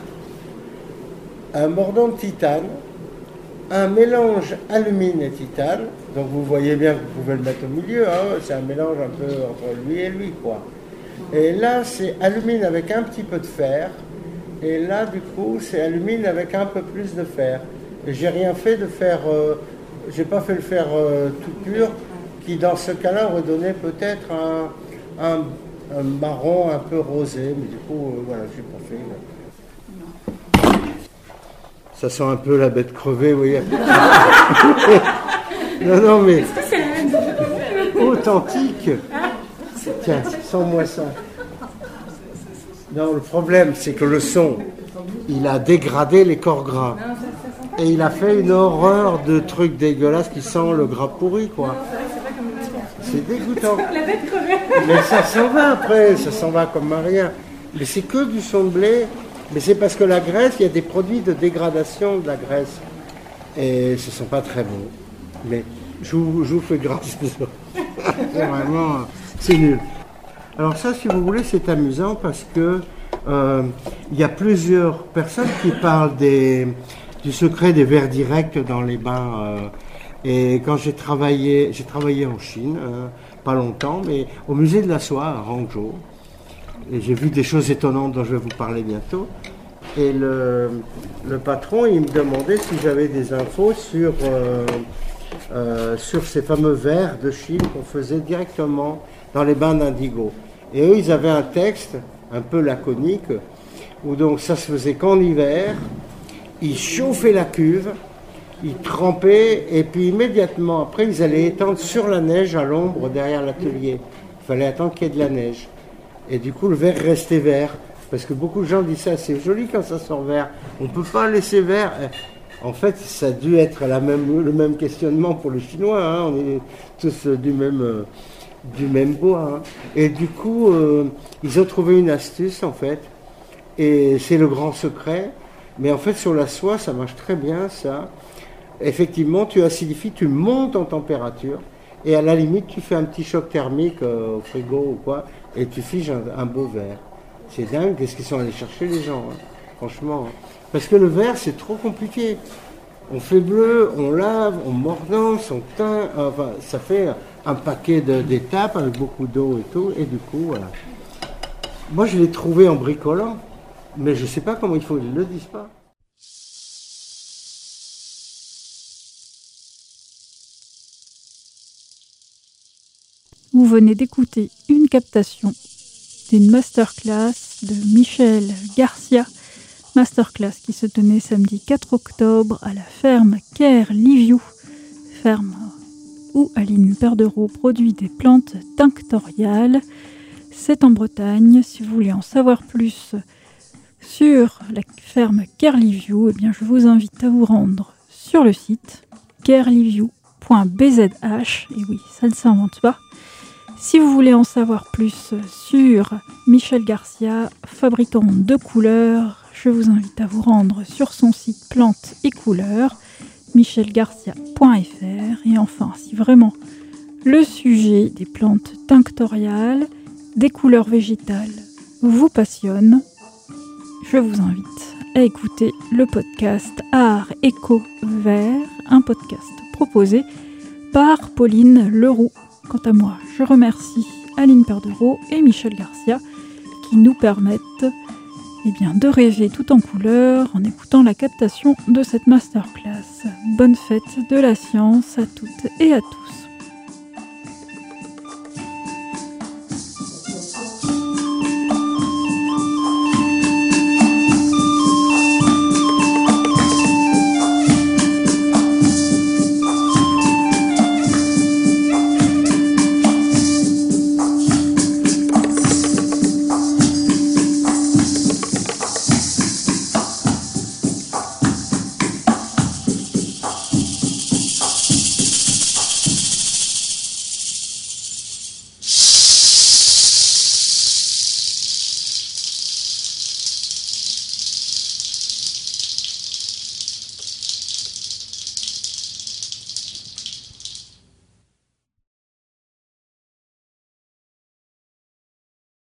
Un mordant de titane, un mélange alumine et titane. Donc vous voyez bien que vous pouvez le mettre au milieu, hein, c'est un mélange un peu entre lui et lui, quoi. Et là, c'est alumine avec un petit peu de fer. Et là, du coup, c'est alumine avec un peu plus de fer. Et j'ai rien fait de fer, euh, j'ai pas fait le fer euh, tout pur, qui dans ce cas-là aurait donné peut-être un, un un marron un peu rosé, mais du coup, euh, voilà, je n'ai pas fait. Ça sent un peu la bête crevée, vous voyez. Non, non, mais... Authentique. Tiens, sens-moi ça. Non, le problème, c'est que le son, il a dégradé les corps gras. Et il a fait une horreur de trucs dégueulasses qui sent le gras pourri, quoi. C'est dégoûtant. La bête crevée. Mais ça s'en va après, ça s'en va comme rien. Mais c'est que du son de blé. Mais c'est parce que la graisse, il y a des produits de dégradation de la graisse. Et ce ne sont pas très bons. Mais je vous, je vous fais grâce. C'est vraiment, c'est nul. Alors ça, si vous voulez, c'est amusant parce que euh, il y a plusieurs personnes qui parlent des, du secret des verres directs dans les bains. Euh, Et quand j'ai travaillé, j'ai travaillé en Chine, euh, pas longtemps, mais au musée de la soie à Hangzhou. Et j'ai vu des choses étonnantes dont je vais vous parler bientôt. Et le, le patron, il me demandait si j'avais des infos sur, euh, euh, sur ces fameux verres de Chine qu'on faisait directement dans les bains d'indigo. Et eux, ils avaient un texte un peu laconique, où donc ça se faisait qu'en hiver, ils chauffaient la cuve, ils trempaient, et puis immédiatement après, ils allaient étendre sur la neige à l'ombre derrière l'atelier. Il fallait attendre qu'il y ait de la neige. Et du coup, le verre restait vert. Parce que beaucoup de gens disent ça, c'est joli quand ça sort vert. On ne peut pas laisser vert. En fait, ça a dû être la même, le même questionnement pour les Chinois. Hein. On est tous du même, euh, du même bois. Hein. Et du coup, euh, ils ont trouvé une astuce, en fait. Et c'est le grand secret. Mais en fait, sur la soie, ça marche très bien, ça. effectivement, tu acidifies, tu montes en température, et à la limite, tu fais un petit choc thermique euh, au frigo ou quoi, et tu figes un, un beau verre. C'est dingue, qu'est-ce qu'ils sont allés chercher les gens, hein, franchement. Parce que le verre, c'est trop compliqué. On fait bleu, on lave, on mordance, on teint, enfin, ça fait un paquet de, d'étapes avec beaucoup d'eau et tout, et du coup, voilà. Moi, je l'ai trouvé en bricolant, mais je ne sais pas comment il faut, ils ne le disent pas. Vous venez d'écouter une captation d'une masterclass de Michel Garcia, masterclass qui se tenait samedi quatre octobre à la ferme Kerliviou, ferme où Aline Perdereau produit des plantes tinctoriales. C'est en Bretagne. Si vous voulez en savoir plus sur la ferme Kerliviou, eh bien je vous invite à vous rendre sur le site kerliviou point b z h. Et oui, ça ne s'invente pas. Si vous voulez en savoir plus sur Michel Garcia, fabricant de couleurs, je vous invite à vous rendre sur son site Plantes et Couleurs, michel garcia point f r. Et enfin, si vraiment le sujet des plantes tinctoriales, des couleurs végétales vous passionne, je vous invite à écouter le podcast Art Éco Vert, un podcast proposé par Pauline Leroux. Quant à moi, je remercie Aline Perdereau et Michel Garcia qui nous permettent eh bien, de rêver tout en couleur en écoutant la captation de cette masterclass. Bonne fête de la science à toutes et à tous.